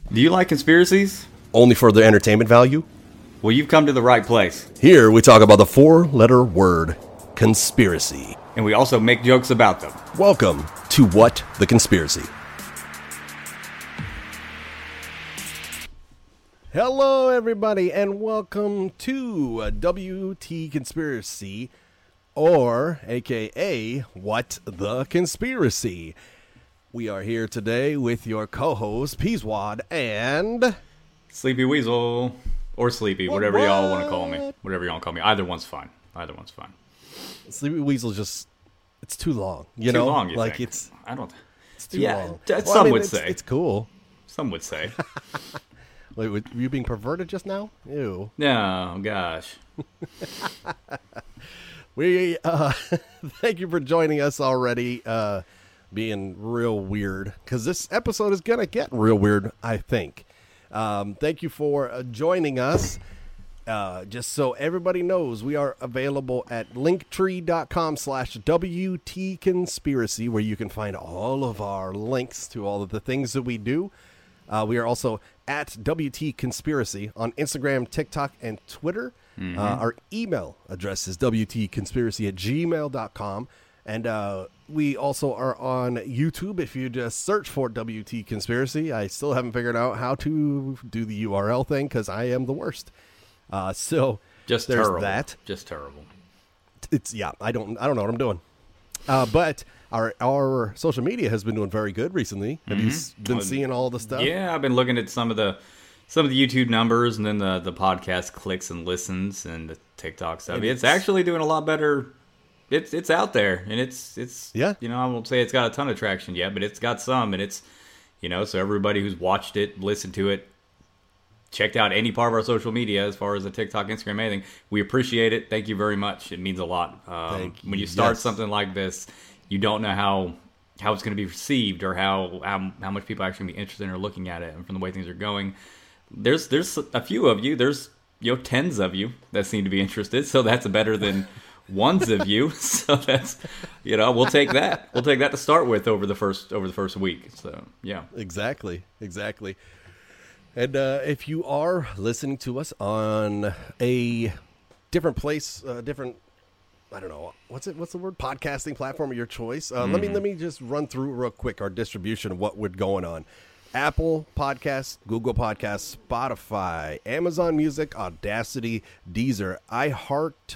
Do you like conspiracies? Only for their entertainment value? Well, you've come to the right place. Here we talk about the four-letter word, conspiracy. And we also make jokes about them. Welcome to What the Conspiracy. Hello, everybody, and welcome to WT Conspiracy, or AKA What the Conspiracy. We are here today with your co-host, Peaswad, and... Sleepy Weasel. Or Sleepy, whatever y'all want to call me. Whatever y'all want to call me. Either one's fine. Sleepy Weasel just... It's too long, you know? Too long, you like think? I don't... It's too long. Some would say. It's cool. Some would say. Wait, were you being perverted just now? Ew. No, gosh. We thank you for joining us already. Being real weird, because this episode is gonna get real weird, I think. Thank you for joining us. Just so everybody knows, we are available at linktree.com/WTConspiracy, where you can find all of our links to all of the things that we do. We are also at WT Conspiracy on Instagram, TikTok, and Twitter. Mm-hmm. Our email address is WTConspiracy@gmail.com. And we also are on YouTube. If you just search for WT Conspiracy, I still haven't figured out how to do the URL thing because I am the worst. So just there's terrible. That. Just terrible. I don't know what I'm doing. But our social media has been doing very good recently. Have you been seeing all the stuff? Yeah, I've been looking at some of the YouTube numbers, and then the podcast clicks and listens, and the TikTok stuff. It's actually doing a lot better. It's out there, and it's yeah. You know, I won't say it's got a ton of traction yet, but it's got some, and it's, you know, so everybody who's watched it, listened to it, checked out any part of our social media as far as the TikTok, Instagram, anything, we appreciate it. Thank you very much. It means a lot. When you start something like this, you don't know how it's going to be received, or how much people are actually going to be interested in or looking at it. And from the way things are going, there's a few of you. There's, you know, tens of you that seem to be interested. So that's better than ones of you. So that's, you know, we'll take that. We'll take that to start with over the first week. So yeah, exactly. And if you are listening to us on a different place, I don't know, what's the word? Podcasting platform of your choice. Let me just run through real quick our distribution of what we're going on. Apple Podcasts, Google Podcasts, Spotify, Amazon Music, Audacity, Deezer, iHeart,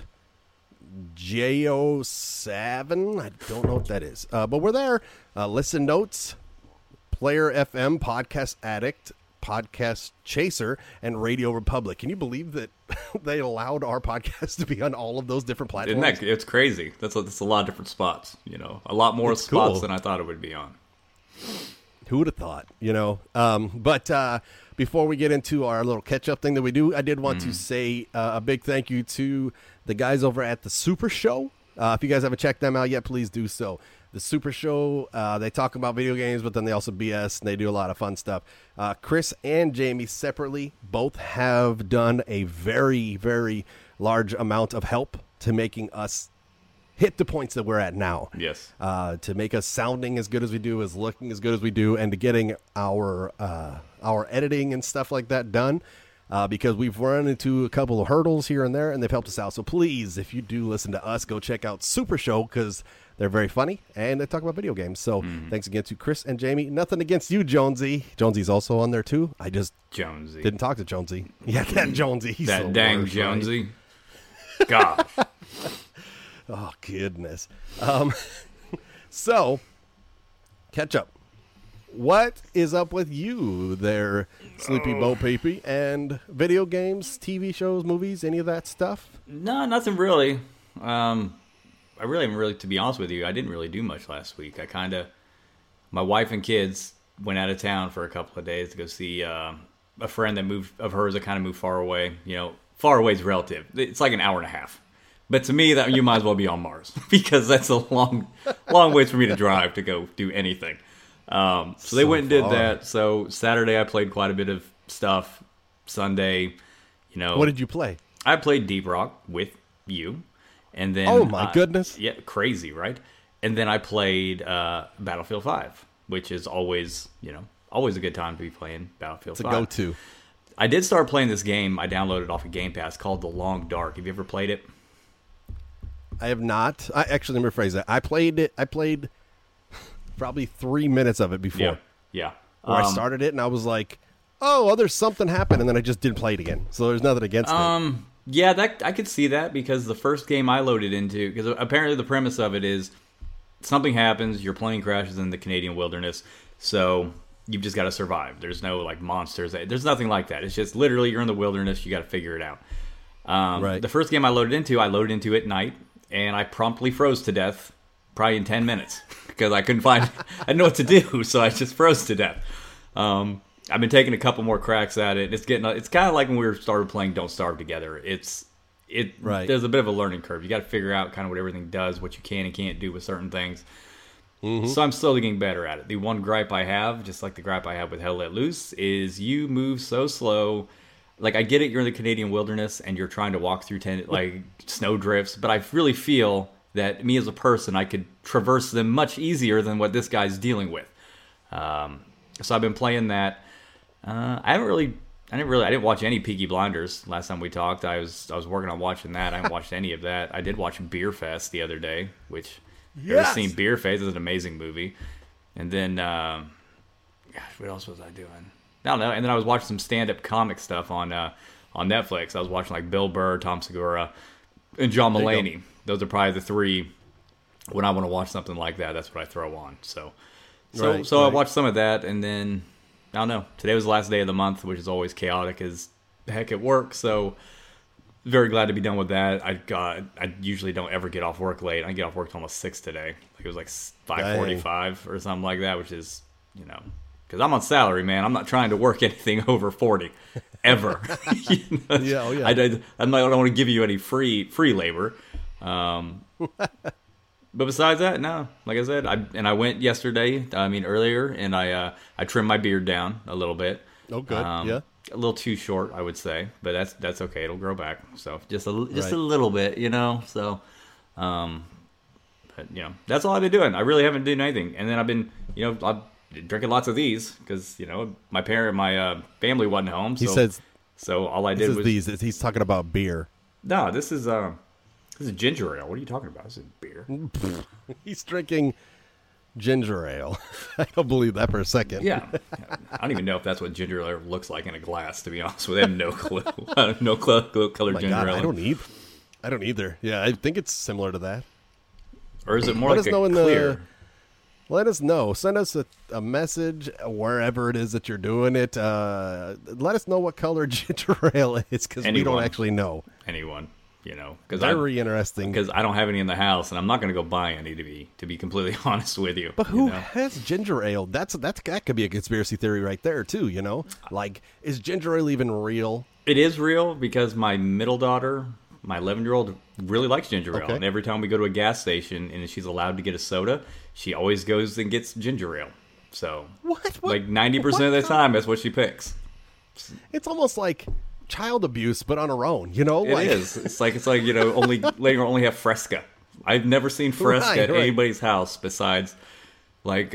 JO7. I don't know what that is, but we're there. Listen Notes, Player FM, Podcast Addict, Podcast Chaser, and Radio Republic. Can you believe that they allowed our podcast to be on all of those different platforms? It's crazy. That's a lot of different spots. You know, a lot more spots than I thought it would be on. Who would have thought? You know, but before we get into our little catch-up thing that we do, I did want to say a big thank you to the guys over at the Super Show. If you guys haven't checked them out yet, please do so. The Super Show, they talk about video games, but then they also BS, and they do a lot of fun stuff. Chris and Jamie separately both have done a very, very large amount of help to making us hit the points that we're at now. Yes. To make us sounding as good as we do, as looking as good as we do, and to getting our editing and stuff like that done. Because we've run into a couple of hurdles here and there, and they've helped us out. So please, if you do listen to us, go check out Super Show, because they're very funny, and they talk about video games. So thanks again to Chris and Jamie. Nothing against you, Jonesy. Jonesy's also on there, too. I just didn't talk to Jonesy. Yeah, that Jonesy. He's that so dang worse, Jonesy. Right? Gosh. Oh, goodness. So, catch up. What is up with you there, Sleepy Bo Peepy, and video games, TV shows, movies, any of that stuff? No, nothing really. I really haven't to be honest with you, I didn't really do much last week. My wife and kids went out of town for a couple of days to go see a friend of hers that kind of moved far away. You know, far away is relative. It's like an hour and a half. But to me, that you might as well be on Mars, because that's a long ways for me to drive to go do anything. So they went and did that. So Saturday I played quite a bit of stuff. Sunday, you know. What did you play? I played Deep Rock with you. And then oh my goodness. Yeah, crazy, right? And then I played Battlefield 5, which is always always a good time to be playing Battlefield It's a 5. go-to. I did start playing this game I downloaded off of Game Pass called The Long Dark. Have you ever played it? I have not. Let me rephrase that. I played it. I played probably 3 minutes of it before. Yeah. Where I started it and I was like, oh, there's something happened, and then I just didn't play it again. So there's nothing against it. Yeah, that I could see that because the first game I loaded into, because apparently the premise of it is something happens, your plane crashes in the Canadian wilderness, so you've just got to survive. There's no like monsters. There's nothing like that. It's just literally you're in the wilderness. You got to figure it out. Right. The first game I loaded into at night, and I promptly froze to death, probably in 10 minutes because I couldn't find. I didn't know what to do, so I just froze to death. I've been taking a couple more cracks at it. It's kind of like when we started playing Don't Starve together. Right. There's a bit of a learning curve. You got to figure out kind of what everything does, what you can and can't do with certain things. Mm-hmm. So I'm slowly getting better at it. The one gripe I have, just like the gripe I have with Hell Let Loose, is you move so slow. Like, I get it, you're in the Canadian wilderness and you're trying to walk through snow drifts, but I really feel that me as a person, I could traverse them much easier than what this guy's dealing with. So I've been playing that. I didn't watch any Peaky Blinders last time we talked. I was working on watching that. I haven't watched any of that. I did watch Beer Fest the other day, which ever seen Beer Fest is an amazing movie. And then, gosh, what else was I doing? I don't know. And then I was watching some stand-up comic stuff on Netflix. I was watching like Bill Burr, Tom Segura, and John Mulaney. Those are probably the three. When I want to watch something like that, that's what I throw on. So I watched some of that, and then I don't know. Today was the last day of the month, which is always chaotic as heck at work. So very glad to be done with that. I usually don't ever get off work late. I get off work till almost 6 today. Like it was like 5:45 or something like that, which is, because I'm on salary, man. I'm not trying to work anything over 40 ever. Yeah, oh yeah. I don't want to give you any free labor. But besides that, no. Like I said, I went yesterday. Earlier, and I trimmed my beard down a little bit. Oh, good. Yeah, a little too short, I would say, but that's okay. It'll grow back. So just a little bit, So, but that's all I've been doing. I really haven't done anything. And then I've been, I'm drinking lots of these because my family wasn't home. He says. So all I did was these. He's talking about beer. No, this is ginger ale. What are you talking about? This is beer. He's drinking ginger ale. I don't believe that for a second. Yeah. I don't even know if that's what ginger ale looks like in a glass, to be honest with you. I have no clue. No color ginger ale. I don't either. Yeah, I think it's similar to that. Or is it more like a clear? Let us know. Send us a message wherever it is that you're doing it. Let us know what color ginger ale is, because we don't actually know. Anyone. Very interesting. Because I don't have any in the house, and I'm not going to go buy any to be completely honest with you. But who has ginger ale? That could be a conspiracy theory right there too. Like, is ginger ale even real? It is real because my middle daughter, my 11-year-old, really likes ginger ale, and every time we go to a gas station and she's allowed to get a soda, she always goes and gets ginger ale. So like 90% of the time, that's what she picks. It's almost like child abuse, but on her own, It is. It's like only letting her only have Fresca. I've never seen Fresca at anybody's house besides like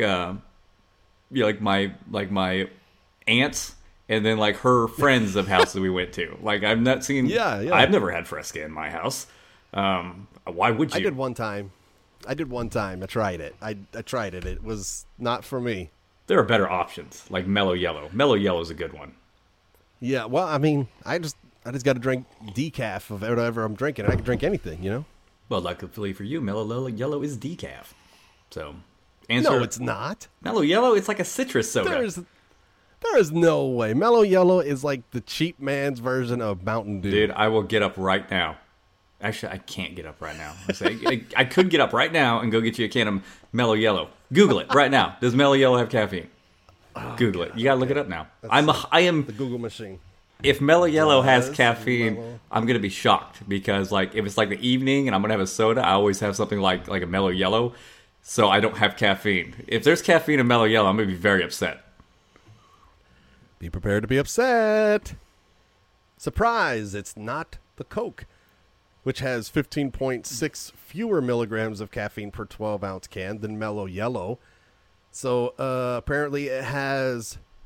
my aunts and then like her friends of houses we went to. Like I've not seen. Yeah. I've never had Fresca in my house. Why would you? I did one time. I tried it. I tried it. It was not for me. There are better options like Mellow Yellow. Mellow Yellow is a good one. Yeah, well, I just got to drink decaf of whatever I'm drinking. I can drink anything, Well, luckily for you, Mellow Yellow is decaf. So, no, it's not. Mellow Yellow, it's like a citrus soda. There is no way. Mellow Yellow is like the cheap man's version of Mountain Dew. Dude, I will get up right now. Actually, I can't get up right now. I could get up right now and go get you a can of Mellow Yellow. Google it right now. Does Mellow Yellow have caffeine? Google it. You gotta look it up now. I am the Google machine. If Mellow Yellow has caffeine, I'm gonna be shocked because like if it's like the evening and I'm gonna have a soda, I always have something like a Mellow Yellow, so I don't have caffeine. If there's caffeine in Mellow Yellow, I'm gonna be very upset. Be prepared to be upset. Surprise! It's not the Coke, which has 15.6 fewer milligrams of caffeine per 12-ounce can than Mellow Yellow. So apparently it has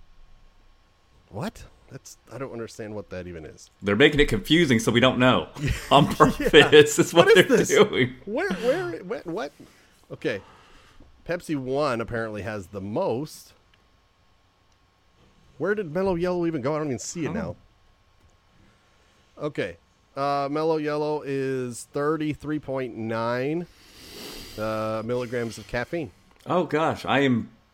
What? I don't understand what that even is. They're making it confusing so we don't know on purpose. It's what they're doing. Where, what? Okay. Pepsi One apparently has the most. Where did Mellow Yellow even go? I don't even see it now. Okay. Mellow Yellow is 33.9 milligrams of caffeine. Oh, gosh. I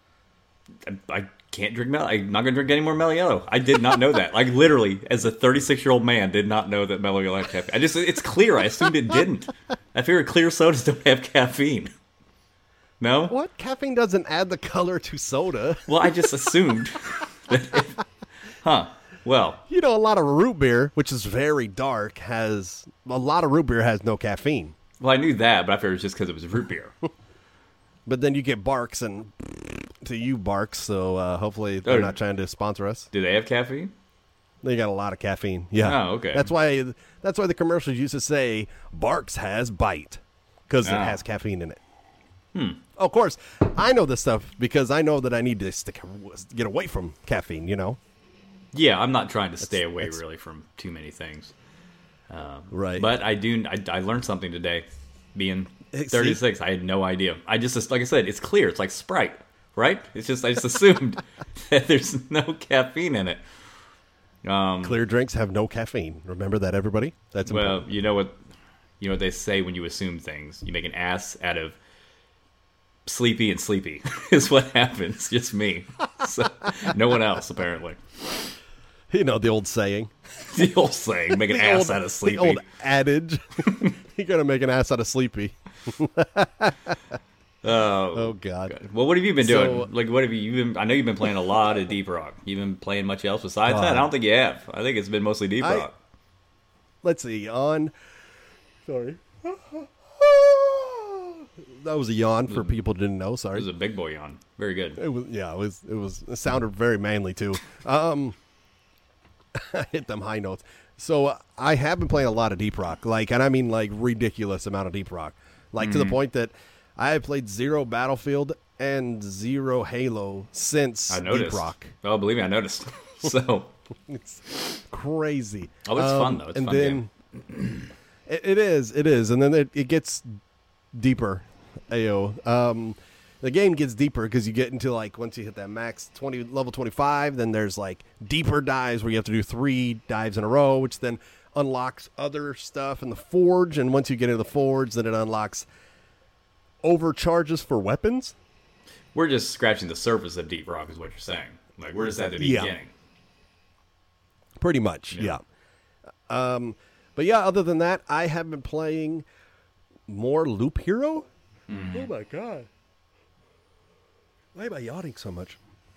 can't drink Mellow. I'm not going to drink any more Mellow Yellow. I did not know that. Like, literally, as a 36-year-old man, did not know that Mellow Yellow had caffeine. It's clear. I assumed it didn't. I figured clear sodas don't have caffeine. No? What? Caffeine doesn't add the color to soda. Well, I just assumed that well. You know, a lot of root beer, which is very dark, has no caffeine. Well, I knew that, but I figured it was just because it was root beer. But then you get Barks, and to you, Barks, so hopefully they're not trying to sponsor us. Do they have caffeine? They got a lot of caffeine. Yeah. Oh, okay. That's why the commercials used to say Barks has Bite, because it has caffeine in it. Of course, I know this stuff because I know that I need to get away from caffeine, you know? Yeah, I'm not trying to stay away really from too many things. Right. But I learned something today. Being 36, I had no idea. Like I said, it's clear. It's like Sprite, right? I just assumed that there's no caffeine in it. Clear drinks have no caffeine. Remember that, everybody? That's important. Well, you know what they say when you assume things. You make an ass out of Sleepy and Sleepy is what happens. Just me. So, no one else, apparently. You know, the old saying. The old saying, make an ass out of Sleepy. The old adage. You're going to make an ass out of Sleepy. Oh, God. Well, what have you been doing? Like, what have you been? I know you've been playing a lot of Deep Rock. You've been playing much else besides that? I don't think you have. I think it's been mostly Deep Rock. Let's see. Sorry. That was a yawn for people who didn't know. Sorry. It was a big boy yawn. Very good. It sounded very manly too. I hit them high notes. So I have been playing a lot of Deep Rock, and I mean ridiculous amount of Deep Rock, to the point that I have played 0 Battlefield and 0 Halo since Deep Rock. Oh, believe me, I noticed. So it's crazy. Oh, it's fun though. It's and fun then game. It is, and then it gets deeper. The game gets deeper because you get into once you hit that max level 25, then there's deeper dives where you have to do 3 dives in a row, which then unlocks other stuff in the forge. And once you get into the forge, then it unlocks overcharges for weapons. We're just scratching the surface of Deep Rock, is what you're saying. We're just at the beginning. Pretty much, yeah. But yeah, other than that, I have been playing more Loop Hero. Oh my God. Why am I yawning so much?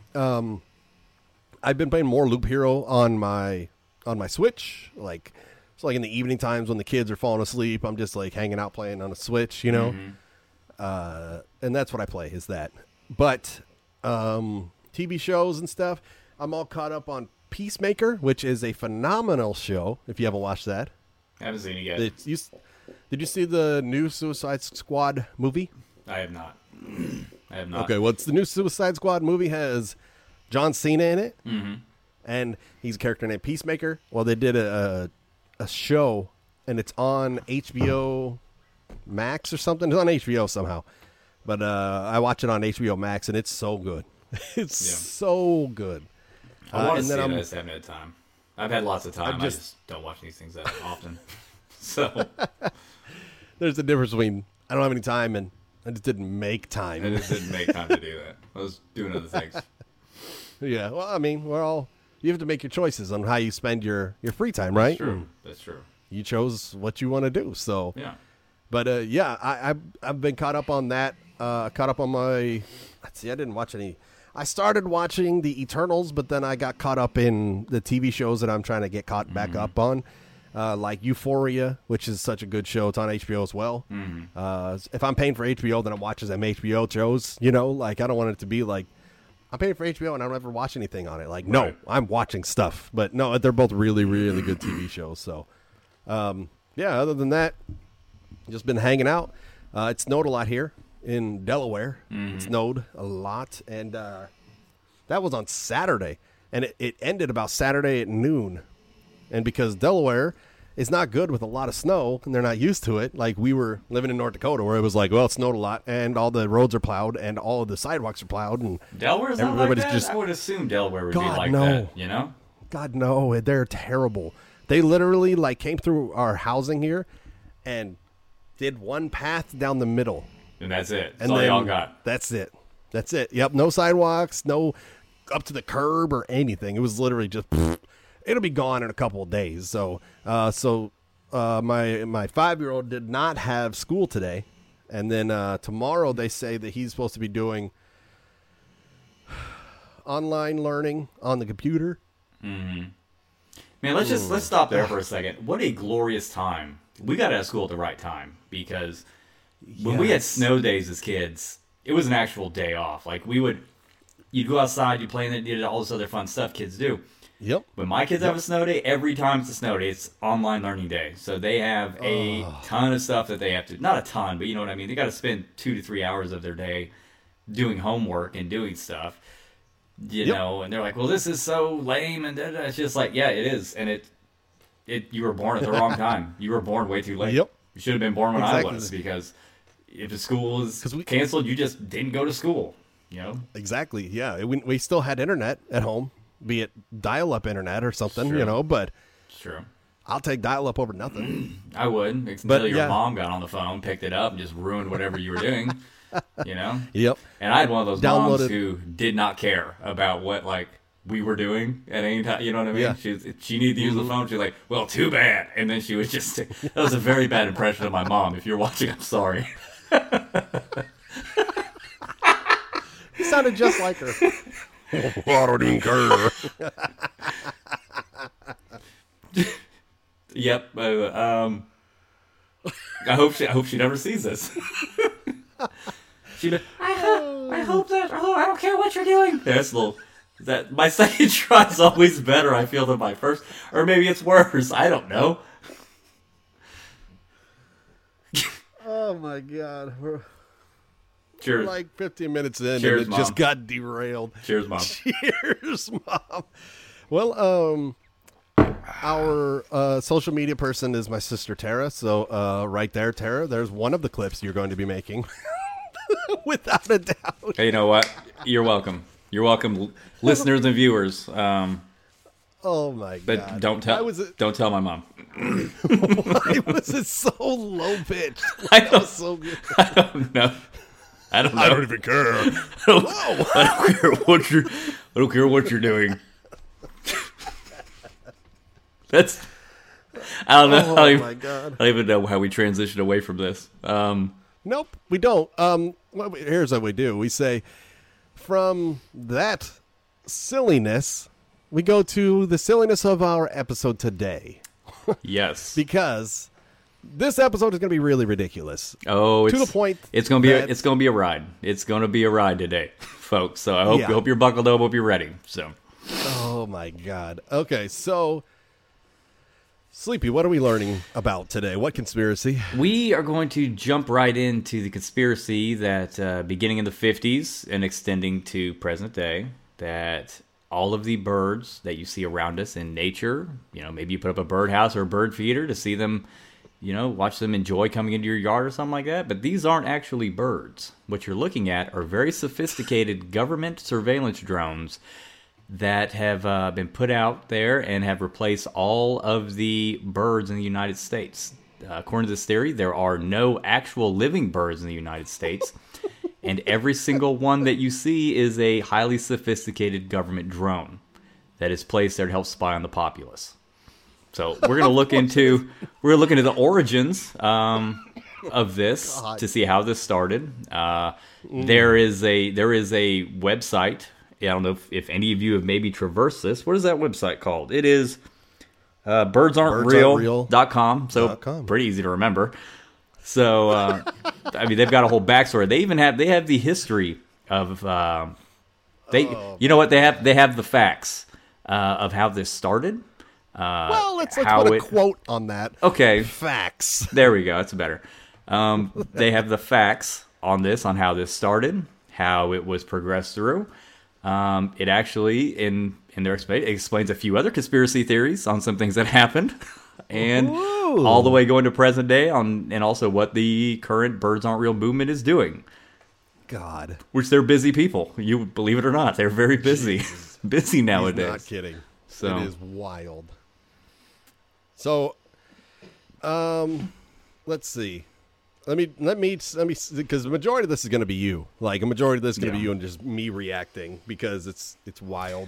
I've been playing more Loop Hero on my Switch. It's in the evening times when the kids are falling asleep, I'm just hanging out playing on a Switch, you know? And that's what I play, is that. But TV shows and stuff, I'm all caught up on Peacemaker, which is a phenomenal show, if you haven't watched that. I haven't seen it yet. Did you see the new Suicide Squad movie? I have not. Okay, well, it's the new Suicide Squad movie. Has John Cena in it, and he's a character named Peacemaker. Well, they did a show, and it's on HBO Max or something. It's on HBO somehow, but I watch it on HBO Max, and it's so good. It's so good. I want to see it. I just haven't had time. I've had lots of time. I just don't watch these things that often. So there's a difference between I don't have any time and I just didn't make time. I just didn't make time to do that. I was doing other things. Yeah, well, I mean, you have to make your choices on how you spend your free time, right? That's true. You chose what you want to do, so yeah. But I've been caught up on that. Caught up on my. Let's see, I didn't watch any. I started watching the Eternals, but then I got caught up in the TV shows that I'm trying to get caught back up on. Like Euphoria, which is such a good show. It's on HBO as well. If I'm paying for HBO, then I'm watching them HBO shows. You know, I don't want it to be I'm paying for HBO and I don't ever watch anything on it. No, I'm watching stuff. But no, they're both really, really good TV shows. So, yeah, other than that, just been hanging out. It snowed a lot here in Delaware. It snowed a lot. And that was on Saturday. and it ended about Saturday at noon. And because Delaware is not good with a lot of snow, and they're not used to it, like we were living in North Dakota, where it was like, well, it snowed a lot, and all the roads are plowed, and all of the sidewalks are plowed, and Delaware's not like that? I would assume Delaware would be like that, you know? God, no, they're terrible. They literally, like, came through our housing here and did one path down the middle. And that's it. That's all y'all got. That's it. That's it. Yep, no sidewalks, no up to the curb or anything. It was literally just... It'll be gone in a couple of days. So, my 5-year-old did not have school today, and then tomorrow they say that he's supposed to be doing online learning on the computer. Mm-hmm. Man, let's stop there for a second. What a glorious time! We got out of school at the right time, because when we had snow days as kids, it was an actual day off. Like you'd go outside, you play, and you did all this other fun stuff kids do. Yep. When my kids have a snow day, every time it's a snow day, it's online learning day. So they have a ton of stuff that they have to, not a ton, but you know what I mean? They got to spend 2 to 3 hours of their day doing homework and doing stuff, you know, and they're like, well, this is so lame. And it's just like, yeah, it is. And you were born at the wrong time. You were born way too late. Yep. You should have been born when I was, because if the school is canceled, you just didn't go to school, you know? Exactly. Yeah. We still had internet at home. Be it dial-up internet or something, you know, but I'll take dial-up over nothing. I would, until your mom got on the phone, picked it up, and just ruined whatever you were doing, you know? Yep. And I had one of those moms who did not care about what, like, we were doing at any time, you know what I mean? Yeah. She needed to use the phone, she's like, well, too bad. And then she was just, that was a very bad impression of my mom. If you're watching, I'm sorry. You sounded just like her. I don't even care. Yep. I hope she never sees this. I hope that. Oh, I don't care what you're doing. That's a little. That my second try is always better, I feel, than my first, or maybe it's worse. I don't know. Oh my God. Cheers. We're like 15 minutes in, Cheers, and it Mom. just got derailed. Cheers, Mom. Cheers, Mom. Well, our social media person is my sister, Tara. So right there, Tara, there's one of the clips you're going to be making. Without a doubt. Hey, you know what? You're welcome. You're welcome, listeners and viewers. Oh, my God. But don't tell my mom. Why was it so low-pitched? I don't, so good. I don't know. I don't even care. I don't care what you're doing. That's. I don't know. Oh my God. I don't even know how we transitioned away from this. Nope, we don't. Here's what we do. We say, from that silliness, we go to the silliness of our episode today. Yes. Because this episode is going to be really ridiculous. Oh, to the point. It's going to be it's going to be a ride. It's going to be a ride today, folks. So I hope you're buckled up. Hope you're ready. So. Oh my God. Okay, so Sleepy, what are we learning about today? What conspiracy? We are going to jump right into the conspiracy that beginning in the 50s and extending to present day, that all of the birds that you see around us in nature, you know, maybe you put up a birdhouse or a bird feeder to see them, you know, watch them enjoy coming into your yard or something like that. But these aren't actually birds. What you're looking at are very sophisticated government surveillance drones that have been put out there and have replaced all of the birds in the United States. According to this theory, there are no actual living birds in the United States. And every single one that you see is a highly sophisticated government drone that is placed there to help spy on the populace. So we're going to look into the origins of this to see how this started. There is a website. I don't know if any of you have maybe traversed this. What is that website called? It is birdsaren'treal.com. So pretty easy to remember. So I mean, they've got a whole backstory. They have the history of you know what, they have the facts of how this started. Well, let's put a quote on that. Okay, facts. There we go. That's better. They have the facts on this, on how this started, how it was progressed through. It actually, in their explanation, it explains a few other conspiracy theories on some things that happened, and all the way going to present day and also what the current Birds Aren't Real movement is doing. God, which they're busy people. You believe it or not, they're very busy, busy nowadays. He's not kidding. So it is wild. So, let's see. Let me, because the majority of this is going to be you. Like, a majority of this is going to be you and just me reacting because it's wild.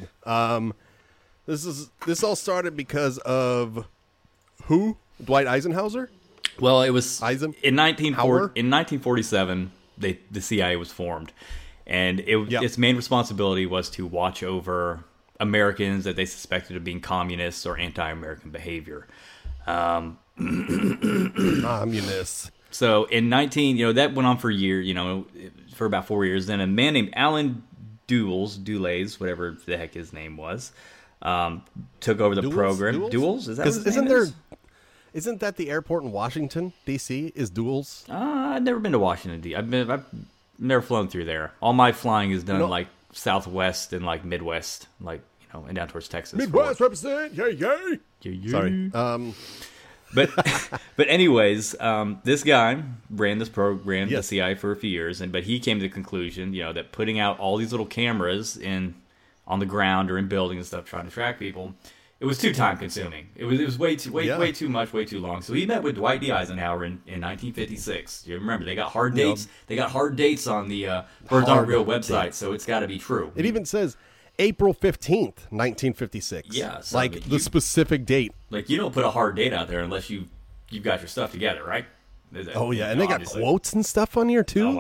This all started because of who? Dwight Eisenhower? Well, it was in 1947. The CIA was formed, and its main responsibility was to watch over Americans that they suspected of being communists or anti-American behavior. Communists. So in that went on for a year, for about 4 years. Then a man named Alan Dulles, whatever the heck his name was, took over the program. Dulles? Is that what his name is? Isn't that the airport in Washington, D.C., is Dulles? I've never been to Washington, D.C. I've never flown through there. All my flying is done like Southwest and like Midwest, like, and down towards Texas. Midwest represent, yay. Sorry. But anyways, this guy ran the CIA for a few years, but he came to the conclusion, that putting out all these little cameras on the ground or in buildings and stuff trying to track people, it was too time consuming. It was way too much, way too long. So he met with Dwight D. Eisenhower in 1956. You remember they got hard dates. They got hard dates on the Birds Aren't Real website, so it's got to be true. It even says April 15th, 1956. Yeah, so like the specific date. Like, you don't put a hard date out there unless you've got your stuff together, right? Oh yeah, and they got quotes and stuff on here too.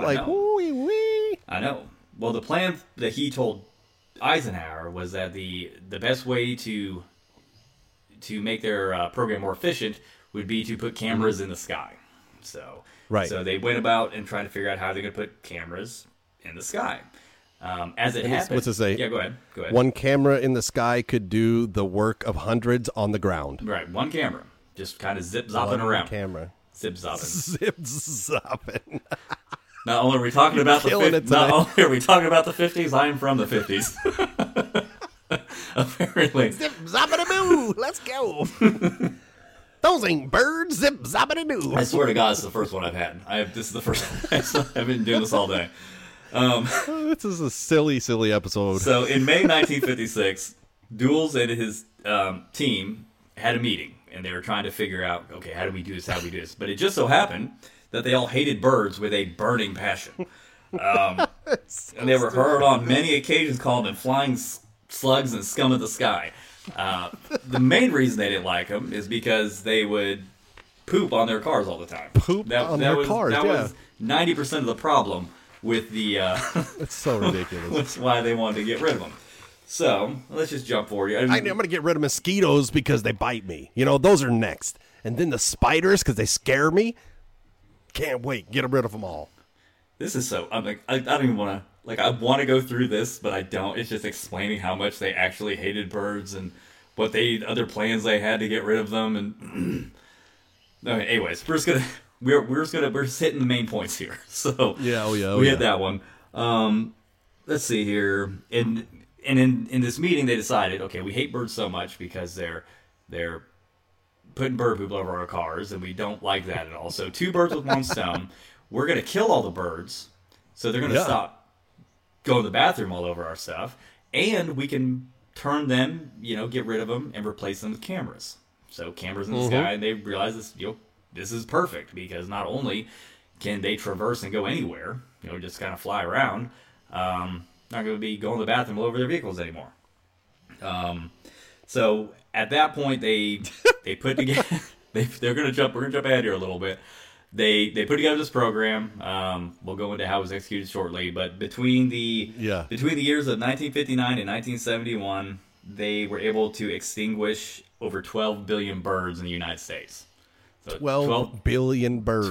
I know. Well, the plan that he told Eisenhower was that the best way to make their program more efficient would be to put cameras in the sky. So they went about and tried to figure out how they're going to put cameras in the sky. As it happened, what's it say? Yeah, go ahead. One camera in the sky could do the work of hundreds on the ground. Right, one camera, just kind of zip-zopping around. Camera, zip-zopping. Zip-zopping. Not only are we talking about the 50s, I am from the 50s. Apparently. Zip zoppity boo, let's go. Those ain't birds. Zip zoppity doo. I swear to God, it's the first one I've had. This is the first one. I've been doing this all day. This is a silly episode. So in May 1956, Dulles and his team had a meeting, and they were trying to figure out, okay, how do we do this? But it just so happened that they all hated birds with a burning passion. And they were heard on many occasions calling them flying slugs and scum of the sky. The main reason they didn't like them is because they would poop on their cars all the time. That was 90% of the problem with the... It's so ridiculous. That's why they wanted to get rid of them. So, let's just jump forward. I'm going to get rid of mosquitoes because they bite me. Those are next. And then the spiders because they scare me. Can't wait. Get rid of them all. This is so... I'm like, I don't even want to... Like, I want to go through this, but I don't. It's just explaining how much they actually hated birds and what other plans they had to get rid of them. And okay, anyways, we're just hitting the main points here. So we hit that one. Let's see here. In this meeting, they decided, okay, we hate birds so much because they're putting bird poop over our cars, and we don't like that at all. So 2 birds with 1 stone. We're going to kill all the birds, so they're going to stop going to the bathroom all over our stuff, and we can turn them, get rid of them and replace them with cameras. So cameras in the sky, and they realize this is perfect because not only can they traverse and go anywhere, just kind of fly around, not going to be going to the bathroom all over their vehicles anymore. So at that point, they put together. We're going to jump ahead here a little bit. They put together this program. We'll go into how it was executed shortly, but between the years of 1959 and 1971, they were able to extinguish over 12 billion birds in the United States. So 12 billion birds.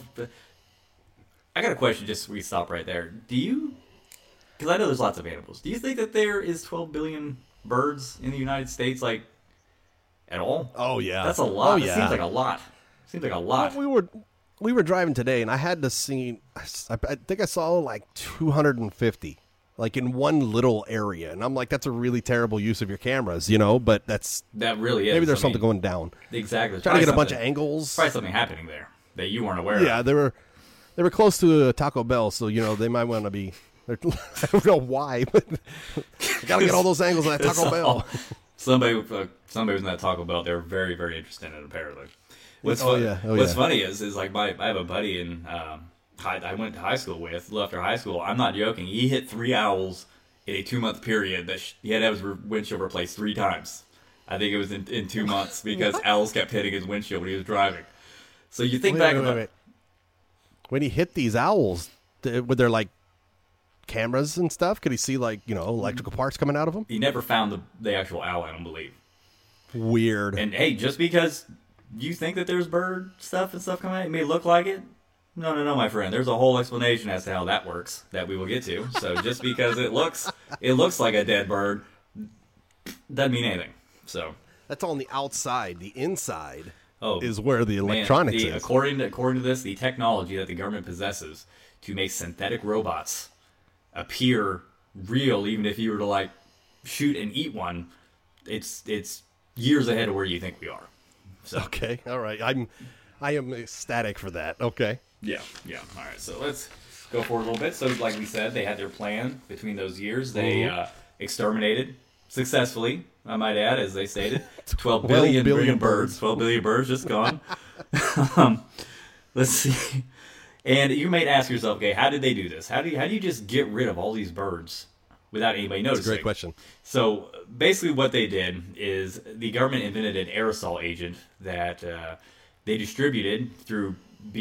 I got a question. Just we stop right there. Because I know there's lots of animals. Do you think that there is 12 billion birds in the United States, like at all? Oh yeah, that's a lot. It seems like a lot. Well, we were driving today, and I had to see. I think I saw like 250 like in one little area. And I'm like, that's a really terrible use of your cameras, but that really is. Maybe there's something going down. Exactly. Trying to get a bunch of angles. Probably something happening there that you weren't aware of. Yeah, they were close to a Taco Bell, so, they might want to be, I don't know why, but got to get all those angles on that Taco Bell. Somebody was in that Taco Bell. They're very, very interested in it, apparently. What's funny is like I have a buddy in I went to high school with. After high school, I'm not joking. He hit 3 owls in a 2-month period. That he had to have his windshield replaced 3 times. I think it was in 2 months because owls kept hitting his windshield when he was driving. So you think back about when he hit these owls, were there like cameras and stuff? Could he see like electrical parts coming out of them? He never found the actual owl. I don't believe. Weird. And hey, just because you think that there's bird stuff and stuff coming out, it may look like it. No, my friend. There's a whole explanation as to how that works that we will get to. So just because it looks like a dead bird doesn't mean anything. So that's on the outside. The inside is where the electronics is. According to this, the technology that the government possesses to make synthetic robots appear real, even if you were to like shoot and eat one, it's years ahead of where you think we are. So. Okay, all right. I am ecstatic for that. Okay. Yeah. All right, so let's go forward a little bit. So, like we said, they had their plan between those years. They exterminated successfully, I might add, as they stated, 12 billion birds. 12 billion birds just gone. Let's see. And you may ask yourself, okay, how did they do this? How do you just get rid of all these birds without anybody noticing? That's a great question. So basically what they did is the government invented an aerosol agent that they distributed through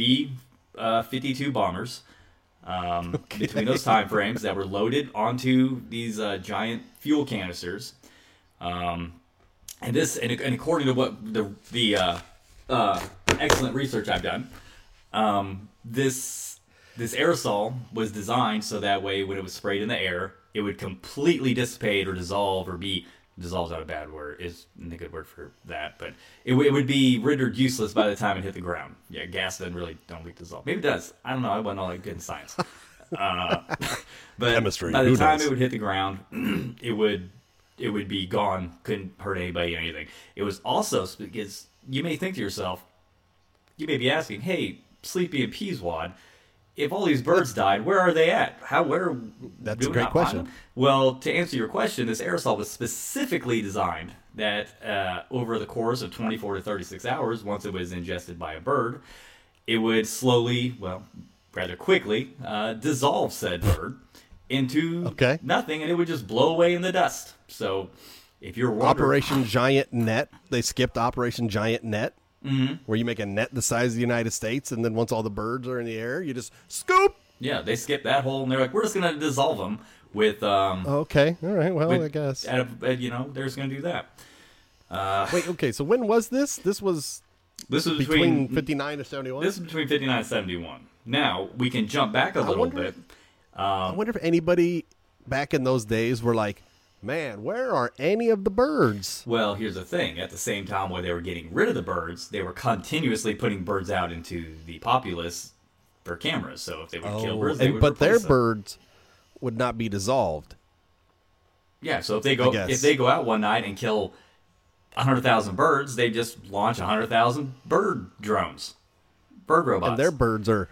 B-52 bombers between those time frames that were loaded onto these giant fuel canisters. And according to what the excellent research I've done, this aerosol was designed so that way when it was sprayed in the air, it would completely dissipate or dissolve or be dissolve's not a bad word, is a good word for that, but it would be rendered useless by the time it hit the ground. Yeah, gas doesn't really don't dissolve. Maybe it does. I don't know. I wasn't all that good in science. But chemistry. By the time it would hit the ground, it would be gone. Couldn't hurt anybody or anything. It was also because you may think to yourself, you may be asking, hey, Sleepy and Peaswad, if all these birds died, where are they at? That's a great question. Well, to answer your question, this aerosol was specifically designed that over the course of 24 to 36 hours, once it was ingested by a bird, it would slowly, rather quickly, dissolve said bird into nothing, and it would just blow away in the dust. So if you're wondering... Operation Giant Net, they skipped Operation Giant Net. Mm-hmm. Where you make a net the size of the United States, and then once all the birds are in the air, you just scoop. Yeah, they skip that whole, and they're like, we're just going to dissolve them with... okay, all right, well, I guess. They're just going to do that. Wait, okay, so when was this? This was between 59 to 71? This is between 59 and 71. Now, we can jump back a little bit. I wonder if anybody back in those days were like, man, where are any of the birds? Well, here's the thing. At the same time while they were getting rid of the birds, they were continuously putting birds out into the populace for cameras. So if they would kill birds, they would but their them. Birds would not be dissolved. Yeah, so if they go out one night and kill 100,000 birds, they just launch 100,000 bird drones, bird robots. And their birds are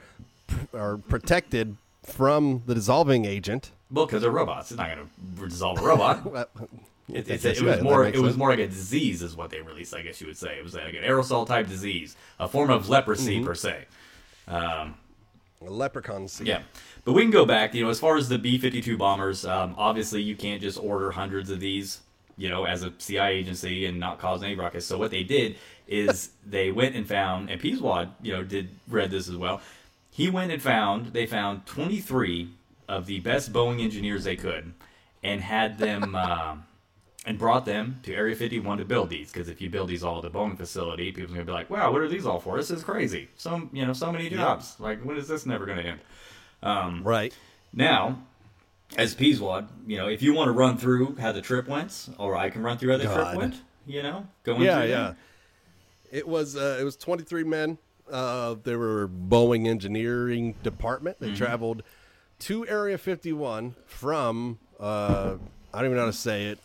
protected from the dissolving agent. Well, because they're robots. It's not going to dissolve a robot. It was more like a disease is what they released, I guess you would say. It was like an aerosol-type disease, a form of leprosy, per se. A leprechaun seed. Yeah. But we can go back, as far as the B-52 bombers, obviously you can't just order hundreds of these, as a CIA agency and not cause any ruckus. So what they did is they went and found, and Peaswad, read this as well. They found 23 of the best Boeing engineers they could, and had them and brought them to Area 51 to build these. Because if you build these all at the Boeing facility, people are gonna be like, "Wow, what are these all for? This is crazy. So many jobs. Like, when is this never gonna end?" Right now, as Peaswad, if you want to run through how the trip went, or I can run through how the trip went. Yeah. It was 23 men. They were Boeing engineering department. They traveled to Area 51 from, I don't even know how to say it,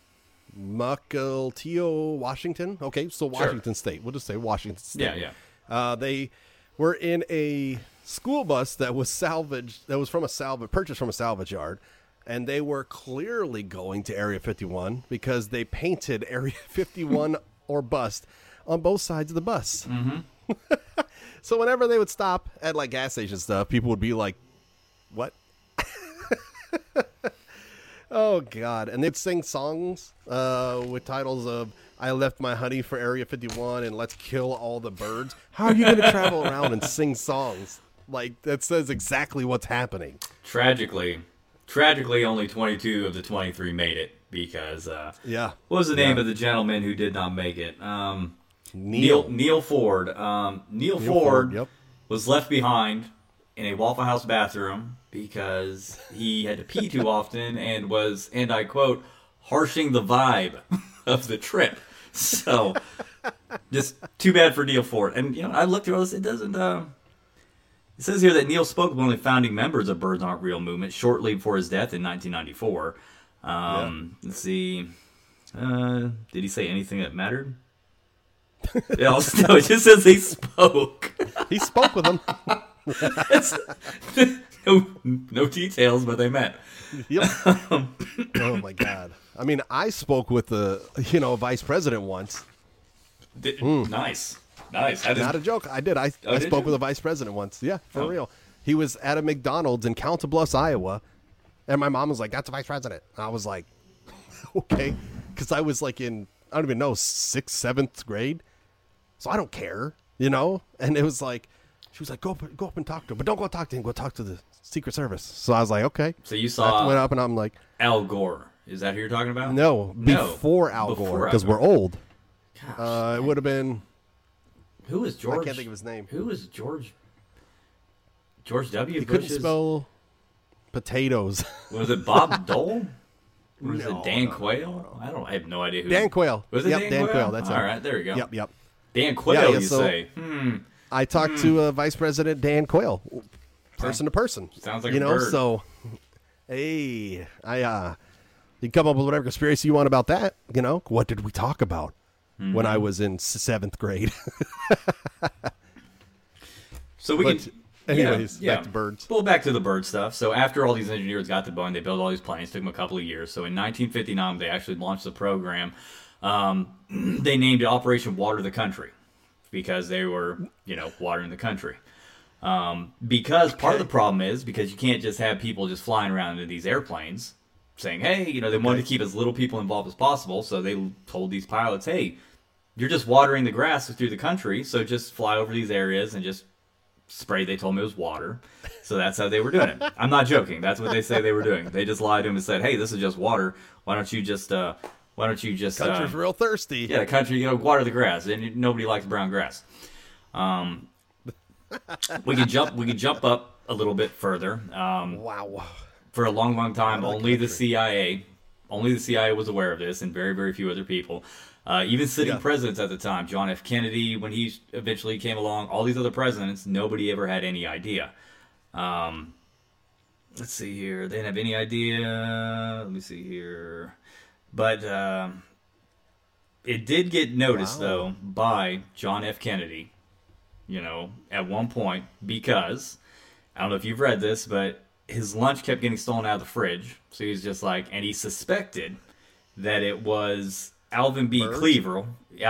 Mukilteo, Washington. Okay, so Washington State. We'll just say Washington State. Yeah. They were in a school bus that was salvaged, that was purchased from a salvage yard, and they were clearly going to Area 51 because they painted Area 51 or bust on both sides of the bus. Mm-hmm. So whenever they would stop at like gas station stuff, people would be like, "What?" Oh God! And they'd sing songs with titles of "I left my honey for Area 51" and "Let's kill all the birds." How are you going to travel around and sing songs like that? Says exactly what's happening. Tragically, only 22 of the 23 made it because what was the name of the gentleman who did not make it? Neil Ford. Neil Ford was left behind in a Waffle House bathroom because he had to pee too often and was, and I quote, harshing the vibe of the trip. So, just too bad for Neil Ford. And, I looked through all this. It doesn't, it says here that Neil spoke with one of the founding members of Birds Aren't Real movement shortly before his death in 1994. Let's see. Did he say anything that mattered? No, it just says he spoke. He spoke with them. No details, but they met. Yep. Oh my God! I mean, I spoke with the vice president once. Nice. Not a joke. I did. I spoke with a vice president once. Yeah, for real. He was at a McDonald's in Council Bluffs, Iowa, and my mom was like, "That's the vice president." And I was like, "Okay," because I was like in, I don't even know, 6th, 7th grade. So I don't care, And it was like, she was like, go up and talk to him, but don't go talk to him. Go talk to the Secret Service. So I was like, okay. So you saw I went up and I'm like, Al Gore. Is that who you're talking about? No, before Al Gore, because we're old. Gosh, it would have been. Who was George? I can't think of his name. Who was George? George W. He Bush's? couldn't spell potatoes. Was it Bob Dole? Or was No, it Dan no, Quayle? I have no idea who. Dan Quayle. Was it Dan Quayle? That's all it. right. There you go. Yep. Dan Quayle, you say? I talked to Vice President Dan Quayle, person to person. Sounds like a bird. So, hey, you come up with whatever conspiracy you want about that. What did we talk about when I was in 7th grade? So we can. Anyways, back to birds. Well, back to the bird stuff. So after all these engineers got the bug, they built all these planes. It took them a couple of years. So in 1959, they actually launched the program. They named it Operation Water the Country because they were, watering the country. Because part of the problem is because you can't just have people just flying around in these airplanes saying, hey, they wanted to keep as little people involved as possible. So they told these pilots, hey, you're just watering the grass through the country. So just fly over these areas and just spray. They told me it was water. So that's how they were doing it. I'm not joking. That's what they say they were doing. They just lied to him and said, hey, this is just water. Why don't you just country's real thirsty. Yeah, the country, water the grass. And nobody likes brown grass. We could jump up a little bit further. Wow. For a long, long time, only the CIA was aware of this, and very, very few other people. Even sitting presidents at the time, John F. Kennedy, when he eventually came along, all these other presidents, nobody ever had any idea. Let's see here. They didn't have any idea. Let me see here. But it did get noticed, though, by John F. Kennedy, at one point, because, I don't know if you've read this, but his lunch kept getting stolen out of the fridge. So he's just like, and he suspected that it was Alvin B. Cleaver,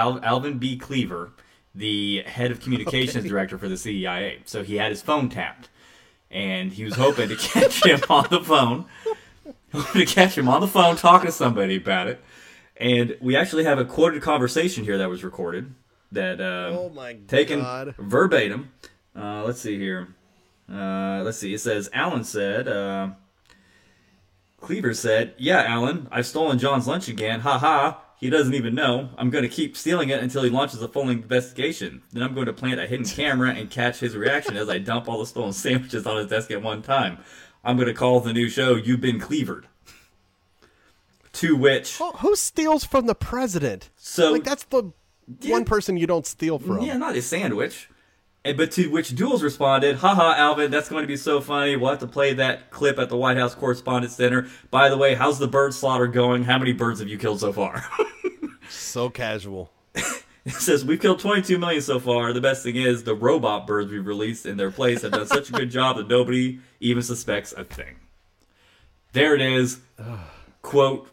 the head of communications director for the CIA. So he had his phone tapped, and he was hoping to catch him on the phone. Talking to somebody about it. And we actually have a quoted conversation here that was recorded that taken verbatim. Let's see here. It says, Alan said, Cleaver said, yeah, Alan, I've stolen John's lunch again. Ha ha. He doesn't even know. I'm going to keep stealing it until he launches a full investigation. Then I'm going to plant a hidden camera and catch his reaction as I dump all the stolen sandwiches on his desk at one time. I'm going to call the new show You've Been Cleavered. To which... Who steals from the president? So that's the one person you don't steal from. Yeah, not his sandwich. But to which Duels responded, haha, Alvin, that's going to be so funny. We'll have to play that clip at the White House Correspondents' Center. By the way, how's the bird slaughter going? How many birds have you killed so far? So casual. It says, we've killed 22 million so far. The best thing is the robot birds we've released in their place have done such a good job that nobody even suspects a thing. There it is. Quote,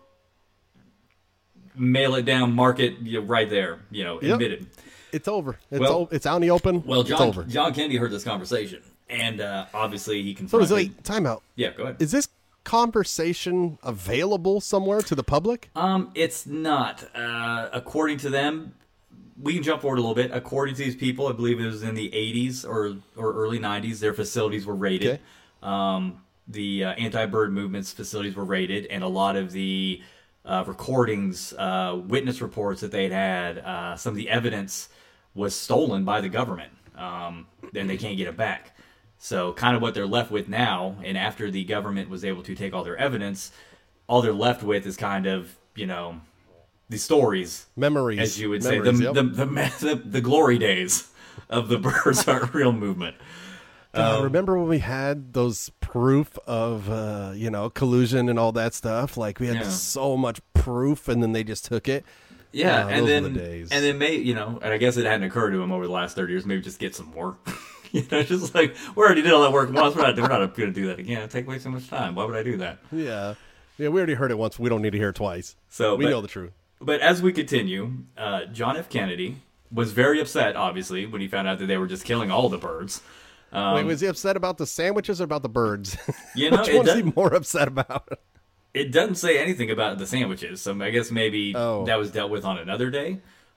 mail it down, mark it, right there, admitted. It's over. It's out in the open. Well, it's over. John Kennedy heard this conversation, and obviously he confronted... So, wait, time out. Yeah, go ahead. Is this conversation available somewhere to the public? It's not. According to them, we can jump forward a little bit. According to these people, I believe it was in the 80s or early 90s, their facilities were raided. Okay. The anti-bird movement's facilities were raided, and a lot of the recordings, witness reports that they'd had, some of the evidence was stolen by the government. Then they can't get it back. So kind of what they're left with now, and after the government was able to take all their evidence, all they're left with is kind of, the stories. Memories. As you would Memories, say. yep. The glory days of the Birds Aren't Real movement. Remember when we had those proof of, collusion and all that stuff? Like, we had so much proof, and then they just took it. Yeah, those were the days. And then and I guess it hadn't occurred to him over the last 30 years, maybe just get some more. Just like, we already did all that work once, we're not going to do that again. It'd take way so much time. Why would I do that? Yeah, we already heard it once. We don't need to hear it twice. So we know the truth. But as we continue, John F. Kennedy was very upset, obviously, when he found out that they were just killing all the birds. Wait, was he upset about the sandwiches or about the birds? Which one is he more upset about? It doesn't say anything about the sandwiches, so I guess maybe that was dealt with on another day.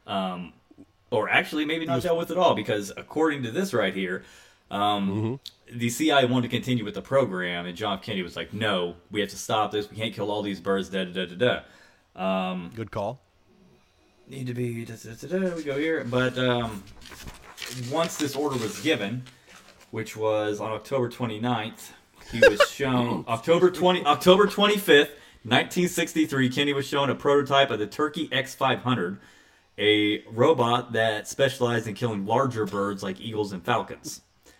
Or actually, maybe not dealt with at all, because according to this right here, the CIA wanted to continue with the program, and John F. Kennedy was like, no, we have to stop this. We can't kill all these birds, da-da-da-da-da. Good call. Need to be, da-da-da-da, we go here. But once this order was given, which was on October 29th, he was shown, October 25th, 1963, Kennedy was shown a prototype of the Turkey X500, a robot that specialized in killing larger birds like eagles and falcons.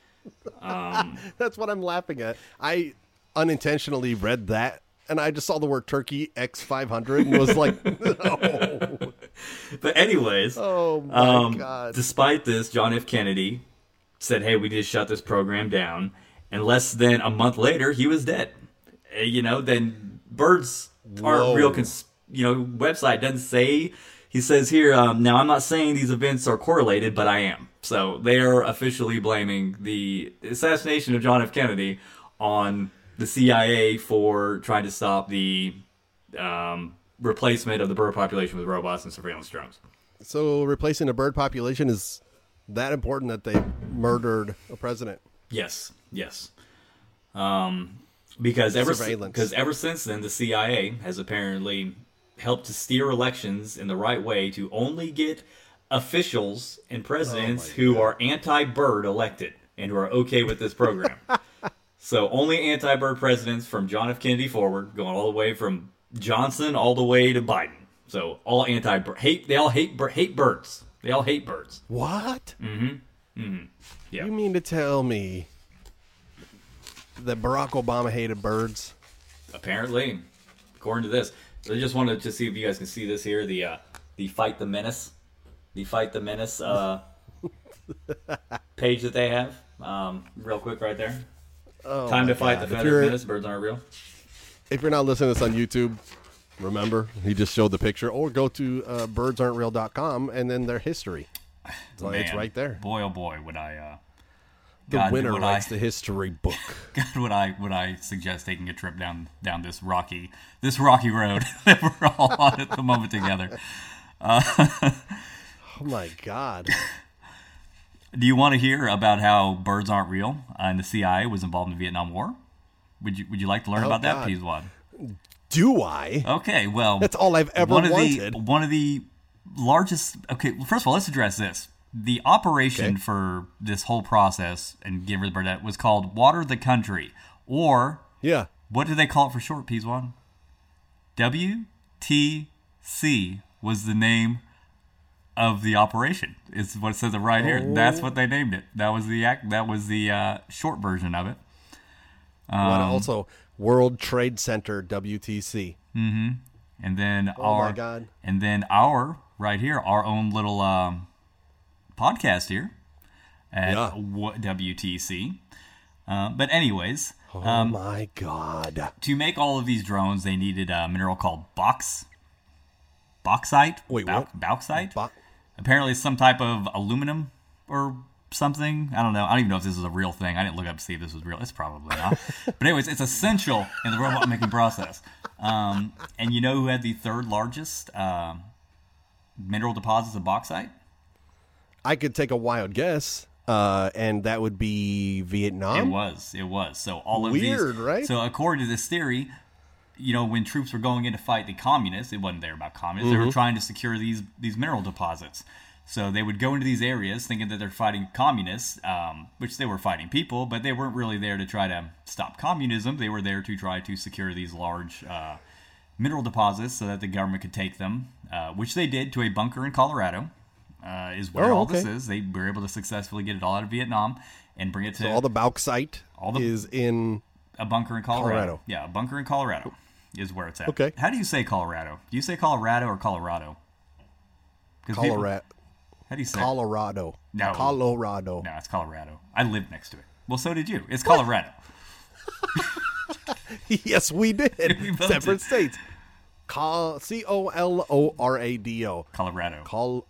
That's what I'm laughing at. I unintentionally read that, and I just saw the word Turkey X500 and was like, no. But anyways, oh my God. Despite this, John F. Kennedy said, hey, we need to shut this program down. And less than a month later, he was dead. Then Birds Aren't Real, website doesn't say. He says here, now I'm not saying these events are correlated, but I am. So they are officially blaming the assassination of John F. Kennedy on the CIA for trying to stop the replacement of the bird population with robots and surveillance drones. So replacing the bird population is that important that they murdered a president? Yes. Because ever since then, the CIA has apparently helped to steer elections in the right way to only get officials and presidents who are anti-bird elected and who are okay with this program. So only anti-bird presidents from John F. Kennedy forward, going all the way from Johnson all the way to Biden. So all anti-bird they all hate birds. They all hate birds. What? Yeah. You mean to tell me that Barack Obama hated birds? Apparently, according to this. I just wanted to see if you guys can see this here. The Fight the Menace. The Fight the Menace page that they have. Real quick right there. Oh, Time to fight the menace. Birds aren't real. If you're not listening to this on YouTube, remember, he just showed the picture. Or go to birdsaren'treal.com and then their history. So it's right there. Boy, oh boy, would I... The winner writes the history book. God, would I suggest taking a trip down this rocky road that we're all on at the moment together. Oh my God. Do you want to hear about how birds aren't real and the CIA was involved in the Vietnam War? Would you like to learn about that, Peaswad? Do I? Okay, well... That's all I've ever wanted. One of the largest... Okay, well, first of all, let's address this. The operation for this whole process and Give Her the Birdette was called Water the Country. Or... Yeah. What do they call it for short, Peaswad? WTC was the name of the operation. Is what it says right here. That's what they named it. That was the short version of it. Also, World Trade Center, WTC. And then my God. And then our right here, our own little podcast here at WTC. But anyways, my God! To make all of these drones, they needed a mineral called bauxite. Wait, what? Bauxite. Apparently, it's some type of aluminum or something. I don't know. I don't even know if this is a real thing. I didn't look up to see if this was real. It's probably not. But anyways, it's essential in the robot making process. And you know who had the third largest mineral deposits of bauxite? I could take a wild guess, and that would be Vietnam. It was. So all of Weird, these, right? So according to this theory, you know, when troops were going in to fight the communists, it wasn't there about communists. They were trying to secure these mineral deposits. So they would go into these areas thinking that they're fighting communists, which they were fighting people, but they weren't really there to try to stop communism. They were there to try to secure these large mineral deposits so that the government could take them, which they did to a bunker in Colorado, is where all this is. They were able to successfully get it all out of Vietnam and bring it to... So all the bauxite is in... A bunker in Colorado. Yeah, a bunker in Colorado is where it's at. Okay. How do you say Colorado? Do you say Colorado or Colorado? Colorado. How do you say Colorado. it? No. Colorado. No, it's Colorado. I live next to it. Well, so did you. It's Colorado. Yes, we did. We both Separate did. states. Colorado. Colorado.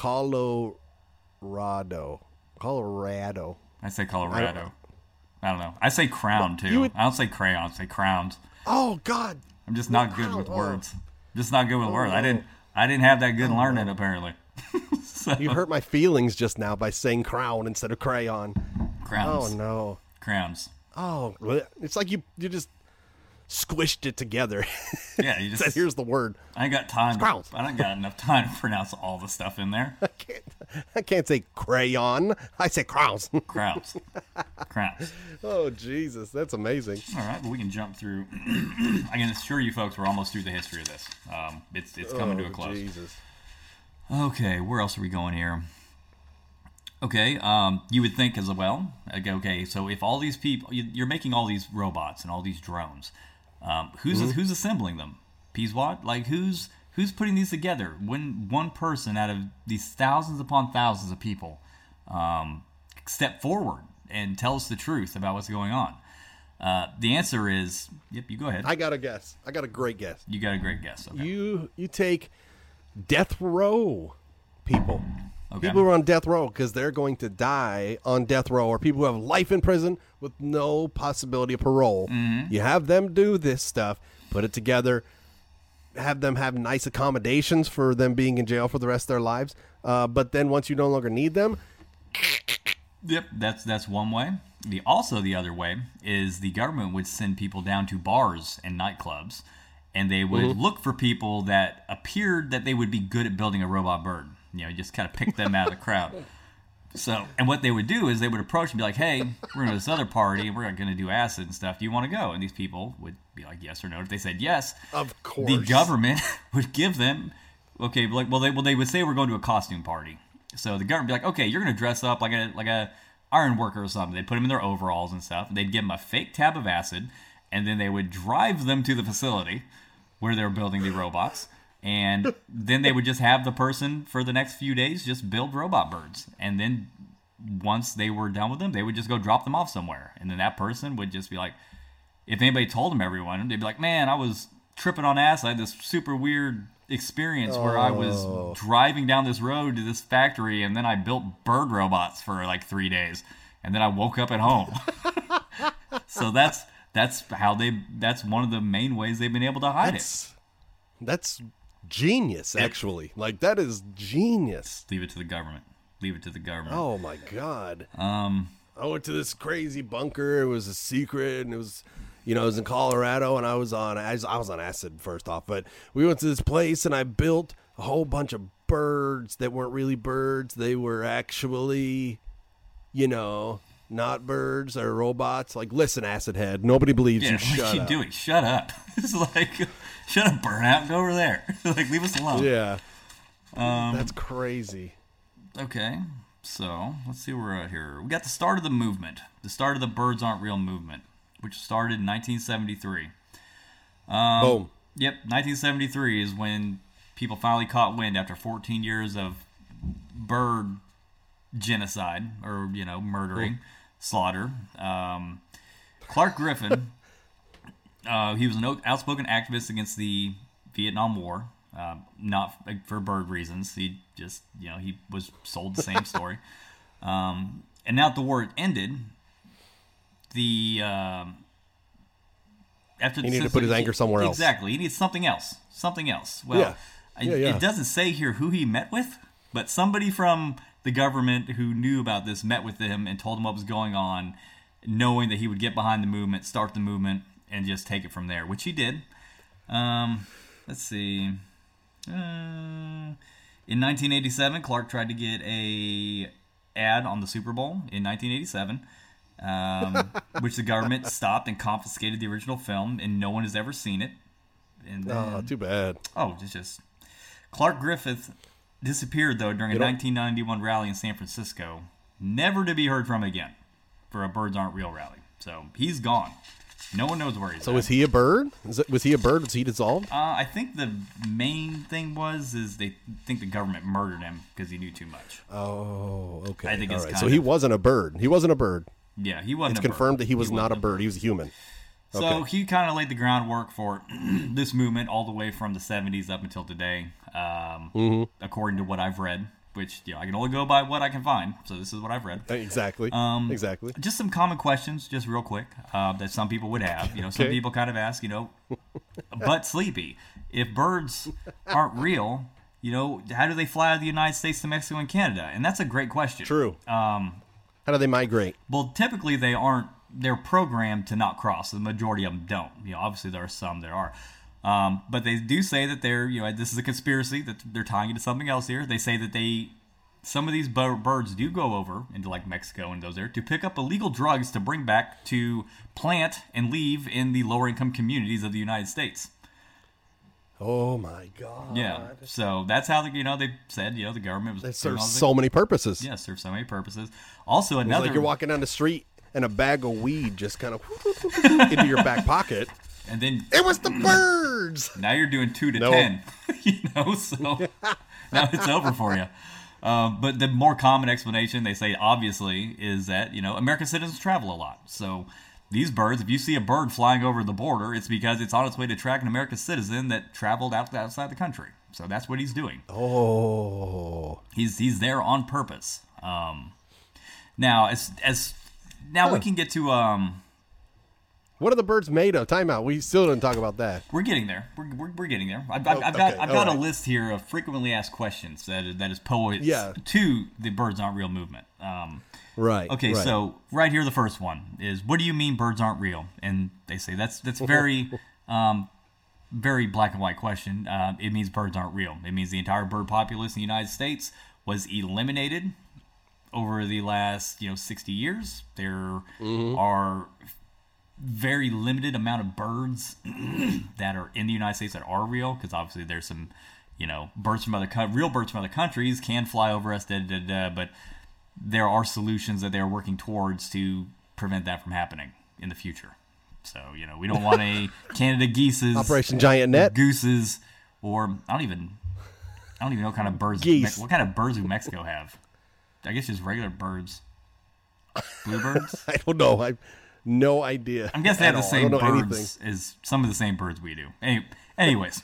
Colorado. I say Colorado. I don't know. I say crown, too. I don't say crayon. I say crowns. Oh, God. I'm just not good with words. Just not good with words. I didn't have that good learning, apparently. So, You hurt my feelings just now by saying crown instead of crayon. crowns. Oh, no. Crowns. Oh, it's like you just squished it together. Yeah, you just... Said, here's the word. I ain't got time. Crowns. I don't got enough time to pronounce all the stuff in there. I can't say crayon. I say crowns. Crowns. Oh, Jesus. That's amazing. All right, but we can jump through. I can assure you folks we're almost through the history of this. It's coming to a close. Jesus. Okay, where else are we going here? Okay, you would think as well. Okay, so if all these people, you're making all these robots and all these drones, who's assembling them? Peaswad? Like who's putting these together? When one person out of these thousands upon thousands of people step forward and tell us the truth about what's going on? The answer is, yep, you go ahead. I got a guess. I got a great guess. You got a great guess. Okay. You take death row people. Okay. People who are on death row because they're going to die on death row, or people who have life in prison with no possibility of parole. You have them do this stuff, put it together, have them have nice accommodations for them being in jail for the rest of their lives. But then once you no longer need them, Yep, that's one way. The other way is the government would send people down to bars and nightclubs, and they would look for people that appeared that they would be good at building a robot bird. You know, just kind of pick them out of the crowd. So, and what they would do is they would approach and be like, "Hey, we're going to this other party, and we're going to do acid and stuff. Do you want to go?" And these people would be like, "Yes" or "No." If they said yes, of course, the government would give them, okay, like, they would say we're going to a costume party. So the government would be like, "Okay, you're going to dress up like a iron worker or something." They'd put them in their overalls and stuff. And they'd give them a fake tab of acid, and then they would drive them to the facility where they were building the robots. And then they would just have the person for the next few days just build robot birds. And then once they were done with them, they would just go drop them off somewhere. And then that person would just be like, if anybody told them everyone, they'd be like, "Man, I was tripping on acid. I had this super weird experience where I was driving down this road to this factory, and then I built bird robots for like 3 days. And then I woke up at home." So that's one of the main ways they've been able to hide it. That's genius, actually. Like, that is genius. Leave it to the government. Oh my God. I went to this crazy bunker. It was a secret, and it was in Colorado, and I was on acid first off, but we went to this place, and I built a whole bunch of birds that weren't really birds. They were actually, not birds. They're robots. Like, listen, acid head. Nobody believes you. Shut up. What are you doing? Shut up. It's like, shut up, burnout. Go over there. Like, leave us alone. Yeah. That's crazy. Okay, so let's see where we're at here. We got the start of the movement, the start of the Birds Aren't Real movement, which started in 1973. Boom. Yep, 1973 is when people finally caught wind after 14 years of bird genocide, or, murdering, slaughter. Clark Griffin, he was an outspoken activist against the Vietnam War, not for bird reasons. He just, he was sold the same story. And now that the war ended, after he needed to put his anger somewhere else. Exactly. He needs something else. Well, it doesn't say here who he met with, but somebody from the government who knew about this met with him and told him what was going on, knowing that he would get behind the movement, start the movement, and just take it from there, which he did. Let's see. In 1987, Clark tried to get a ad on the Super Bowl in 1987. Which the government stopped and confiscated the original film, and no one has ever seen it. And then, too bad. It's just Clark Griffith disappeared though during a 1991 rally in San Francisco, never to be heard from again for a Birds Aren't Real rally. So he's gone. No one knows where he's at. So was he a bird? Was he a bird? Was he dissolved? I think the main thing is they think the government murdered him because he knew too much. Oh, okay. I think it's right. So he wasn't a bird. He wasn't a bird. Yeah, he wasn't. It's confirmed that he was not a bird. He was a human. So he kind of laid the groundwork for this movement all the way from the 70s up until today, according to what I've read, which I can only go by what I can find. So this is what I've read. Exactly. Exactly. Just some common questions, just real quick, that some people would have. Some people kind of ask, but Sleepy, if birds aren't real, how do they fly out of the United States to Mexico and Canada? And that's a great question. True. How do they migrate? Well, typically they aren't. They're programmed to not cross. The majority of them don't. Obviously there are some that are. But they do say that they're, this is a conspiracy, that they're tying it to something else here. They say that some of these birds do go over into like Mexico and those there to pick up illegal drugs to bring back to plant and leave in the lower income communities of the United States. Oh my God! Yeah, so that's how they said the government was. They serve so many purposes. Yeah, serve so many purposes. Also, another. It's like you're walking down the street and a bag of weed just kind of into your back pocket, and then it was the birds. Now you're doing 2 to 10. So now it's over for you. But the more common explanation they say, obviously, is that American citizens travel a lot, so. These birds, if you see a bird flying over the border, it's because it's on its way to track an American citizen that traveled outside the country. So that's what he's doing. Oh, he's there on purpose. Now we can get to what are the birds made of? Time out. We still didn't talk about that. We're getting there. We're getting there. I've got a list here of frequently asked questions that is posed to the Birds Aren't Real movement. Right. Okay, right. So right here, the first one is, what do you mean birds aren't real? And they say that's very, very black and white question. It means birds aren't real. It means the entire bird populace in the United States was eliminated over the last 60 years. There are very limited amount of birds that are in the United States that are real, because obviously there's some birds from real birds from other countries can fly over us, but there are solutions that they're working towards to prevent that from happening in the future. So, we don't want a Canada geeses, Operation Giant Net, gooses, or I don't even know what kind of birds. Geese. What kind of birds do Mexico have? I guess just regular birds. Bluebirds? I don't know. I've no idea. I'm guessing they have the same birds as some of the same birds we do. Anyways.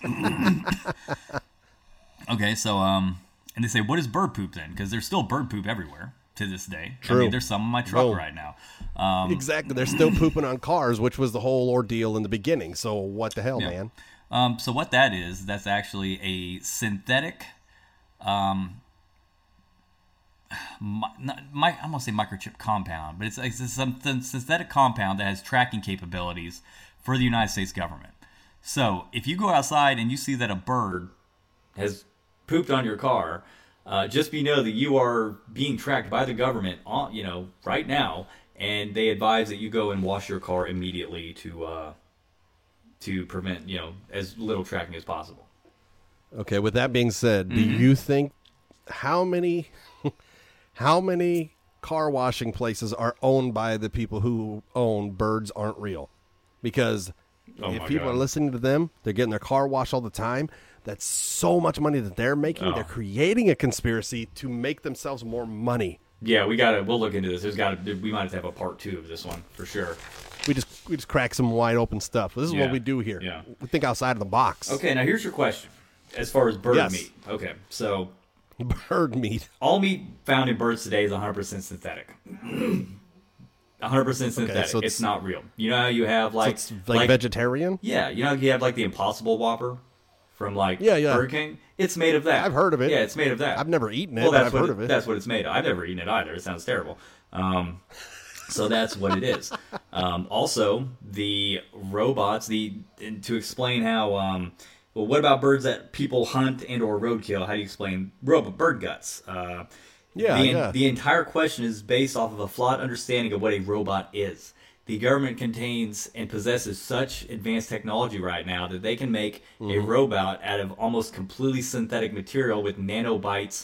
Okay, so and they say, what is bird poop then? Because there's still bird poop everywhere to this day. True. I mean, there's some in my truck right now. Exactly. They're still pooping on cars, which was the whole ordeal in the beginning. So what the hell, man? So what that is, that's actually a synthetic, I'm going to say microchip compound, but it's something synthetic compound that has tracking capabilities for the United States government. So if you go outside and you see that a bird has pooped on your car, just know that you are being tracked by the government right now, and they advise that you go and wash your car immediately to prevent as little tracking as possible. Okay, with that being said, do you think how many car washing places are owned by the people who own Birds Aren't Real? Because if people are listening to them, they're getting their car washed all the time. That's so much money that they're making. Oh. They're creating a conspiracy to make themselves more money. Yeah, we'll look into this. We might have to have a part 2 of this one for sure. We just crack some wide open stuff. This is what we do here. Yeah. We think outside of the box. Okay, now here's your question. As far as bird Yes. meat. Okay, so Bird meat. all meat found in birds today is 100% synthetic. 100% synthetic. so it's not real. You know how you have So it's like vegetarian? Yeah, you know how you have like the Impossible Whopper from like Yeah. Burger King? It's made of that. I've heard of it. Yeah, it's made of that. I've never eaten it, Well, but I've heard of it. That's what it's made of. I've never eaten it either. It sounds terrible. So that's what it is. Also, the robots, to explain how, well, what about birds that people hunt and or roadkill? How do you explain bird guts? The entire question is based off of a flawed understanding of what a robot is. The government contains and possesses such advanced technology right now that they can make a robot out of almost completely synthetic material with nanobots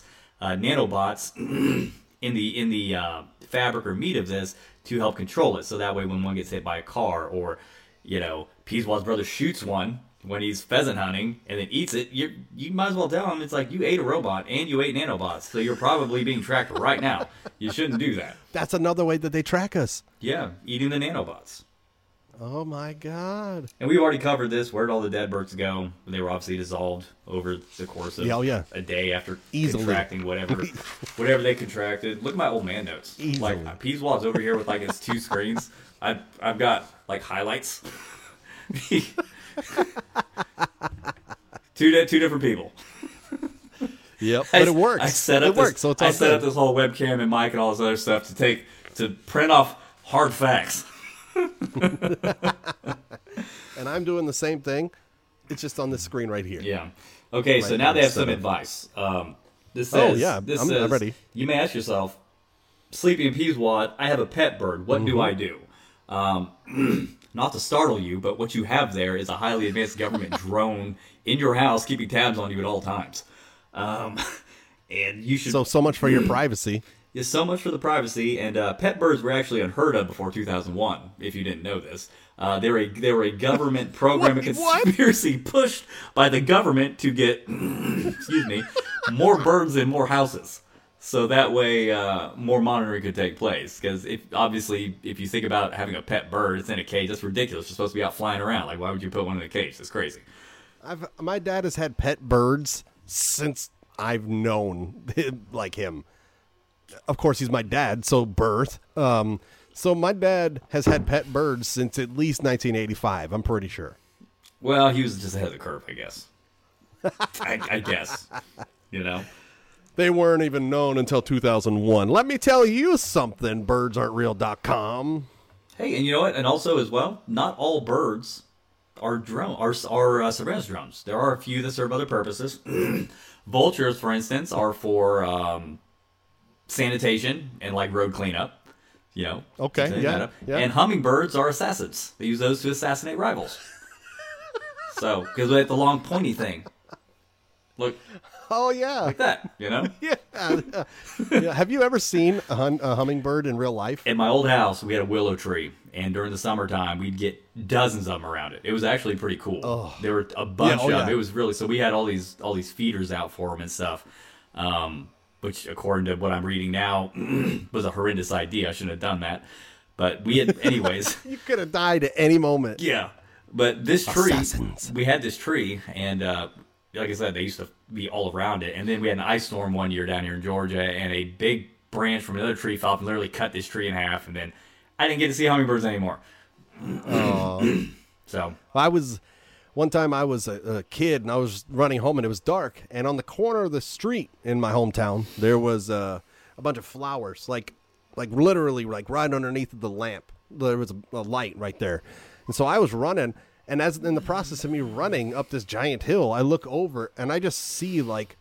in the fabric or meat of this to help control it. So that way when one gets hit by a car or, Peaswall's brother shoots one when he's pheasant hunting and then eats it, you might as well tell him it's like you ate a robot and you ate nanobots. So you're probably being tracked right now. You shouldn't do that. That's another way that they track us. Yeah, eating the nanobots. Oh, my God. And we've already covered this. Where'd all the dead birds go? They were obviously dissolved over the course of a day after contracting whatever they contracted. Look at my old man notes. Easily. Like, Peaswall's over here with, like, his 2 screens. I've got, like, highlights. two different people. Yep, but it works. I set up so it's all set up this whole webcam and mic and all this other stuff to print off hard facts. And I'm doing the same thing. It's just on this screen right here. Yeah. Okay, so now they have some advice. This says, I'm ready. You may ask yourself, Sleepy and Peaswad, I have a pet bird. What do I do? Not to startle you, but what you have there is a highly advanced government drone in your house keeping tabs on you at all times. And you should... So much for your privacy. Is so much for the privacy, and pet birds were actually unheard of before 2001. If you didn't know this, they were a government program, a conspiracy pushed by the government to get, more birds in more houses, so that way more monitoring could take place. Because if you think about having a pet bird, it's in a cage. That's ridiculous. You're supposed to be out flying around. Like, why would you put one in a cage? That's crazy. My dad has had pet birds since I've known him. Of course, he's my dad, so birth. So my dad has had pet birds since at least 1985, I'm pretty sure. Well, he was just ahead of the curve, I guess. I guess. They weren't even known until 2001. Let me tell you something, birdsaren'treal.com. Hey, and you know what? And also as well, not all birds are surveillance drones. There are a few that serve other purposes. Vultures, for instance, are for... sanitation and like road cleanup, Okay, yeah. And hummingbirds are assassins. They use those to assassinate rivals. So, because they have the long pointy thing. Look. Oh yeah, like that. Yeah. Have you ever seen a hummingbird in real life? At my old house, we had a willow tree, and during the summertime, we'd get dozens of them around it. It was actually pretty cool. Oh. There were a bunch of them. It was really so. We had all these feeders out for them and stuff. Which, according to what I'm reading now, was a horrendous idea. I shouldn't have done that. But we had, anyways. You could have died at any moment. Yeah. But this tree, Assassins. We had this tree, and like I said, they used to be all around it. And then we had an ice storm one year down here in Georgia, and a big branch from another tree fell off and literally cut this tree in half. And then I didn't get to see hummingbirds anymore. So. One time I was a kid and I was running home and it was dark, and on the corner of the street in my hometown there was a bunch of flowers, like literally like right underneath the lamp. There was a light right there, and so I was running, and as in the process of me running up this giant hill, I look over and I just see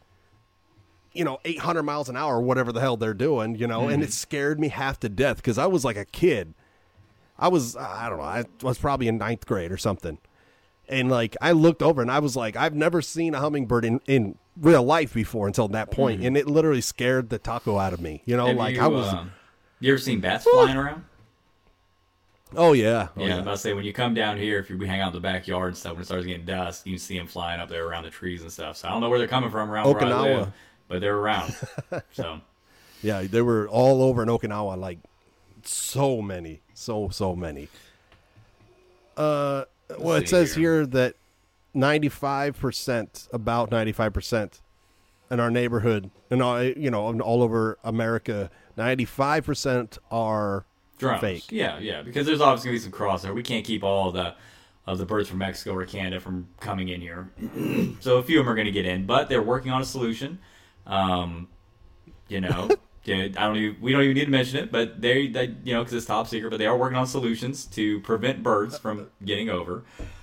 800 miles an hour, whatever the hell they're doing, and it scared me half to death because I was like a kid. I was probably in 9th grade or something. And like I looked over and I was like, I've never seen a hummingbird in real life before until that point, and it literally scared the taco out of me. You know, Have you ever seen bats flying around? Oh yeah, I'm about to say, when you come down here, if we hang out in the backyard and stuff, when it starts getting dusk, you can see them flying up there around the trees and stuff. So I don't know where they're coming from around where I live, but they're around. So yeah, they were all over in Okinawa, like so many, so many. Well, it says here that 95%, about 95% in our neighborhood, and all over America, 95% are drones. Fake. Yeah, because there's obviously going to be some crossover. We can't keep all of the birds from Mexico or Canada from coming in here. So a few of them are going to get in, but they're working on a solution. We don't even need to mention it, but they because it's top secret, but they are working on solutions to prevent birds from getting over.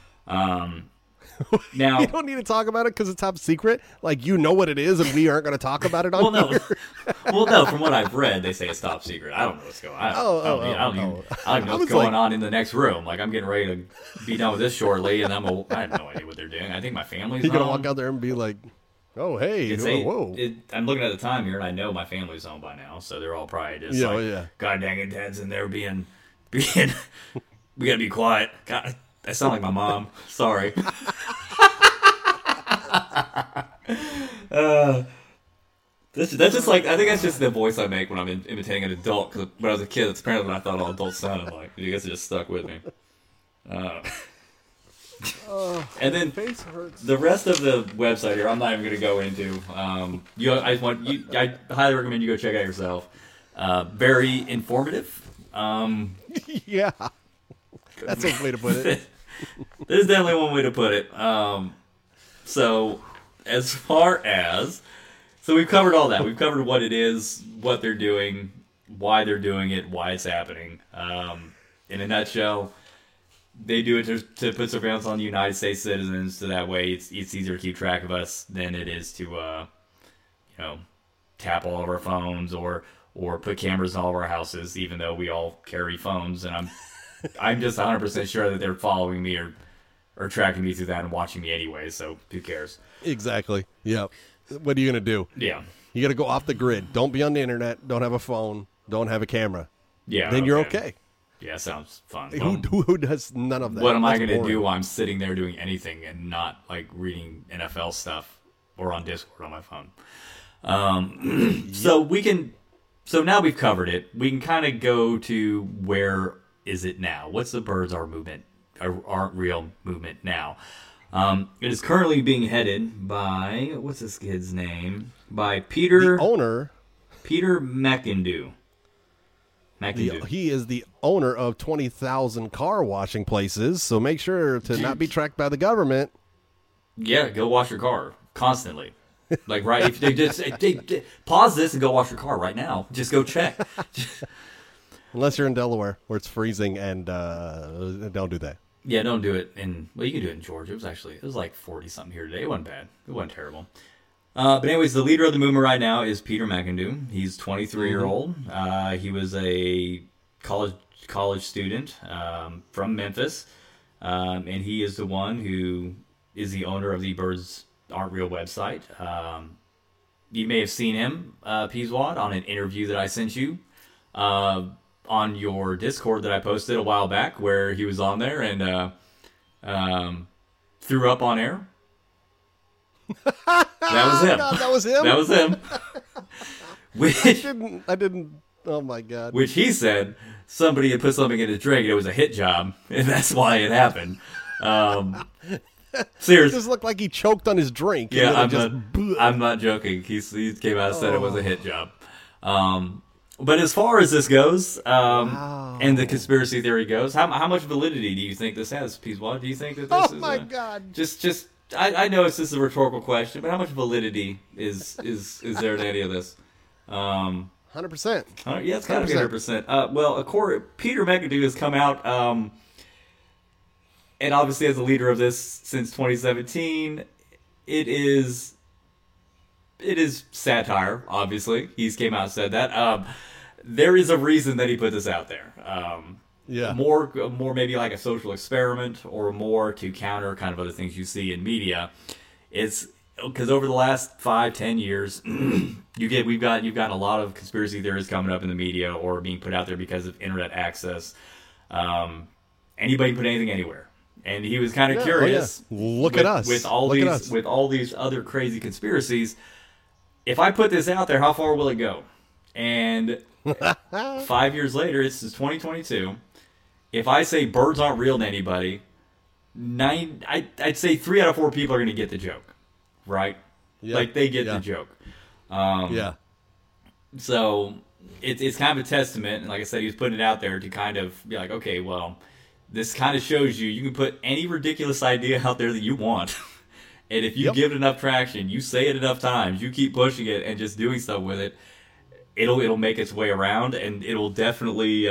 Now you don't need to talk about it because it's top secret. Like, you know what it is, and we aren't going to talk about it on here. Well, no. From what I've read, they say it's top secret. I don't know what's going on. I don't even know what's going on in the next room. Like, I'm getting ready to be done with this shortly, and I have no idea what they're doing. I think my family's You're going to walk out there and be like, oh, hey, whoa. I'm looking at the time here, and I know my family's home by now, so they're all probably just God dang it, Dad's in there being we got to be quiet. God, I sound like my mom. Sorry. That's just like, I think that's just the voice I make when I'm imitating an adult. Cause when I was a kid, that's apparently what I thought all adults sounded like. You guys are just stuck with me. And then the rest of the website here, I'm not even going to go into. I highly recommend you go check out yourself. Very informative. Yeah, that's a way to put it. There's definitely one way to put it. So as far as, we've covered all that. We've covered what it is, what they're doing, why they're doing it, why it's happening. In a nutshell, they do it to put surveillance on the United States citizens, so that way it's easier to keep track of us than it is to, tap all of our phones or put cameras in all of our houses, even though we all carry phones. And I'm just 100% sure that they're following me or tracking me through that and watching me anyway, so who cares? Exactly. Yeah. What are you going to do? Yeah. You got to go off the grid. Don't be on the internet. Don't have a phone. Don't have a camera. Yeah. Then you're okay. Yeah, sounds fun. Who does none of that? What am I going to do while I'm sitting there doing anything and not, like, reading NFL stuff or on Discord on my phone? So now we've covered it. We can kind of go to where is it now? What's the Birds Aren't Real movement now? It is currently being headed by, what's this kid's name? By Peter... The owner. Peter McIndoe. He is the owner of 20,000 car washing places, so make sure to not be tracked by the government. Yeah, go wash your car constantly. Like, right, if they just pause this and go wash your car right now. Just go check. Unless you're in Delaware where it's freezing, and don't do that. Yeah, don't do it you can do it in Georgia. It was like 40 something here today. It wasn't bad. It wasn't terrible. But anyways, the leader of the movement right now is Peter McIndoe. He's 23-year-old. He was a college student from Memphis, and he is the one who is the owner of the Birds Aren't Real website. You may have seen him, Peaswad, on an interview that I sent you on your Discord that I posted a while back, where he was on there and threw up on air. That was him. God, that was him? That was him. Which I didn't. Oh, my God. Which he said somebody had put something in his drink and it was a hit job, and that's why it happened. Seriously. It just looked like he choked on his drink. Yeah, I'm not joking. He came out and said it was a hit job. But as far as this goes, and the conspiracy theory goes, how much validity do you think this has, Peaswad? Do you think that this is... Oh, my God. Just... I know this is a rhetorical question, but how much validity is there to any of this? 100%. Yeah, it's kind of 100%. Well, Peter McIndoe has come out, and obviously as a leader of this since 2017, it is satire. Obviously, he's came out and said that. There is a reason that he put this out there. Yeah. more maybe like a social experiment, or more to counter kind of other things you see in media. It's because over the last 5-10 years, you've gotten a lot of conspiracy theories coming up in the media or being put out there because of internet access. Anybody can put anything anywhere. And he was kind of curious. Oh, yeah. Look at us. With all these other crazy conspiracies. If I put this out there, how far will it go? And 5 years later, this is 2022. If I say birds aren't real to anybody, I'd say 3 out of 4 people are going to get the joke, right? Yeah. Like they get the joke. Yeah. So it's kind of a testament, and like I said, he was putting it out there to kind of be like, okay, well, this kind of shows you can put any ridiculous idea out there that you want. And if you give it enough traction, you say it enough times, you keep pushing it and just doing stuff with it, it'll make its way around, and it'll definitely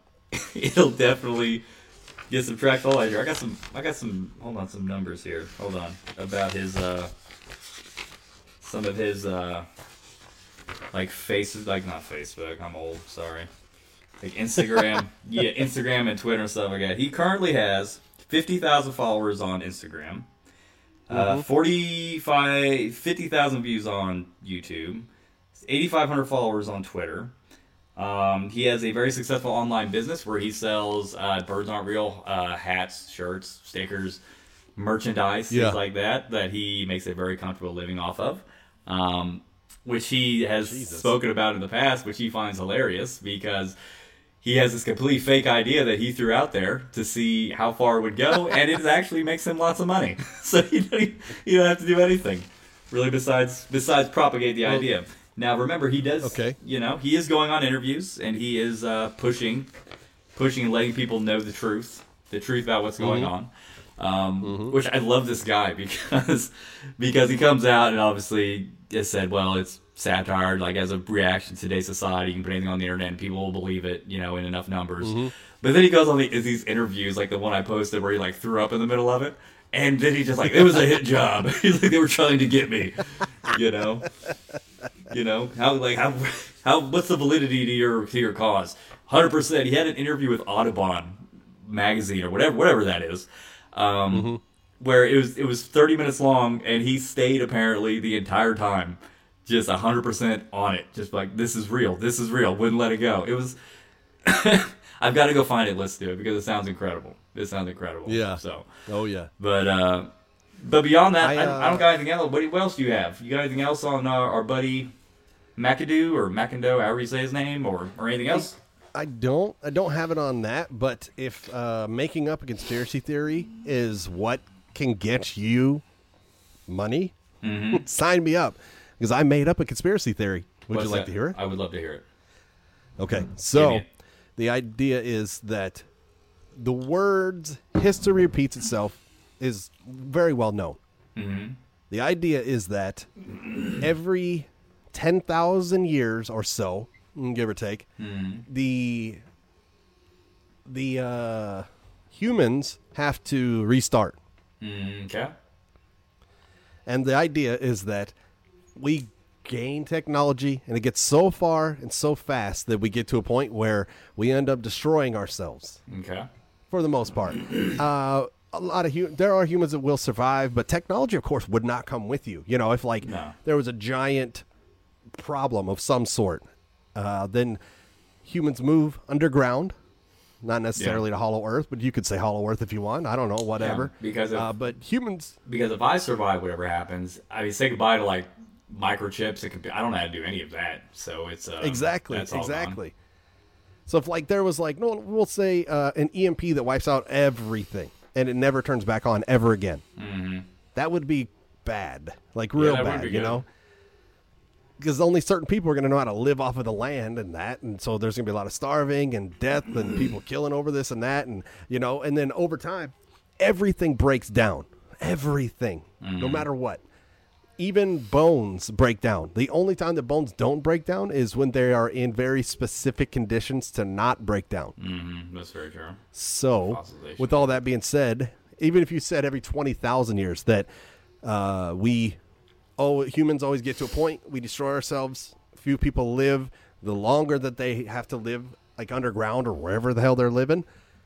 get some traction. Hold on here. I got some numbers here. Hold on. About his some of his like faces, like not Facebook, I'm old, sorry. Like Instagram, Instagram and Twitter and stuff like that. He currently has 50,000 followers on Instagram. 50,000 views on YouTube, 8,500 followers on Twitter. He has a very successful online business where he sells birds aren't real hats, shirts, stickers, merchandise, things like that he makes a very comfortable living off of, which he has spoken about in the past, which he finds hilarious because he has this complete fake idea that he threw out there to see how far it would go, and it actually makes him lots of money. So you don't have to do anything really besides propagate the idea. Now remember, he does. Okay. He is going on interviews, and he is pushing and letting people know the truth about what's going on. Which I love this guy because he comes out and obviously has said, well, it's satire, like as a reaction to today's society. You can put anything on the internet and people will believe it, in enough numbers. But then he goes on these interviews, like the one I posted where he like threw up in the middle of it, and then he just like, it was a hit job. He's like, they were trying to get me, how what's the validity to your cause? 100%. He had an interview with Audubon magazine or whatever that is. Where it was 30 minutes long, and he stayed apparently the entire time, just 100% on it, just like this is real, wouldn't let it go. It was. I've got to go find it, listen to it because it sounds incredible. Yeah. So. Oh yeah. But beyond that, I don't got anything else. What else do you have? You got anything else on our buddy McAdoo or McIndoe, however you say his name, or anything else? I don't have it on that, but if making up a conspiracy theory is what can get you money, sign me up, because I made up a conspiracy theory. Would you like to hear it? I would love to hear it. Okay, so the idea is that the words "history repeats itself" is very well known. The idea is that every 10,000 years or so, give or take, the humans have to restart. Okay. And the idea is that we gain technology, and it gets so far and so fast that we get to a point where we end up destroying ourselves. Okay. For the most part. There are humans that will survive, but technology, of course, would not come with you. If there was a giant problem of some sort, then humans move underground, not necessarily to Hollow Earth, but you could say Hollow Earth if you want. I don't know, whatever. Yeah, but humans. Because if I survive whatever happens, I mean, say goodbye to like microchips. I don't know how to do any of that, so it's exactly. So if there was we'll say an EMP that wipes out everything and it never turns back on ever again, that would be bad, real bad, because only certain people are going to know how to live off of the land and so there's going to be a lot of starving and death and people killing over this and that, and and then over time everything breaks down, no matter what. Even bones break down. The only time that bones don't break down is when they are in very specific conditions to not break down. That's very true. So, with all that being said, even if you said every 20,000 years that humans always get to a point, we destroy ourselves, few people live, the longer that they have to live underground or wherever the hell they're living,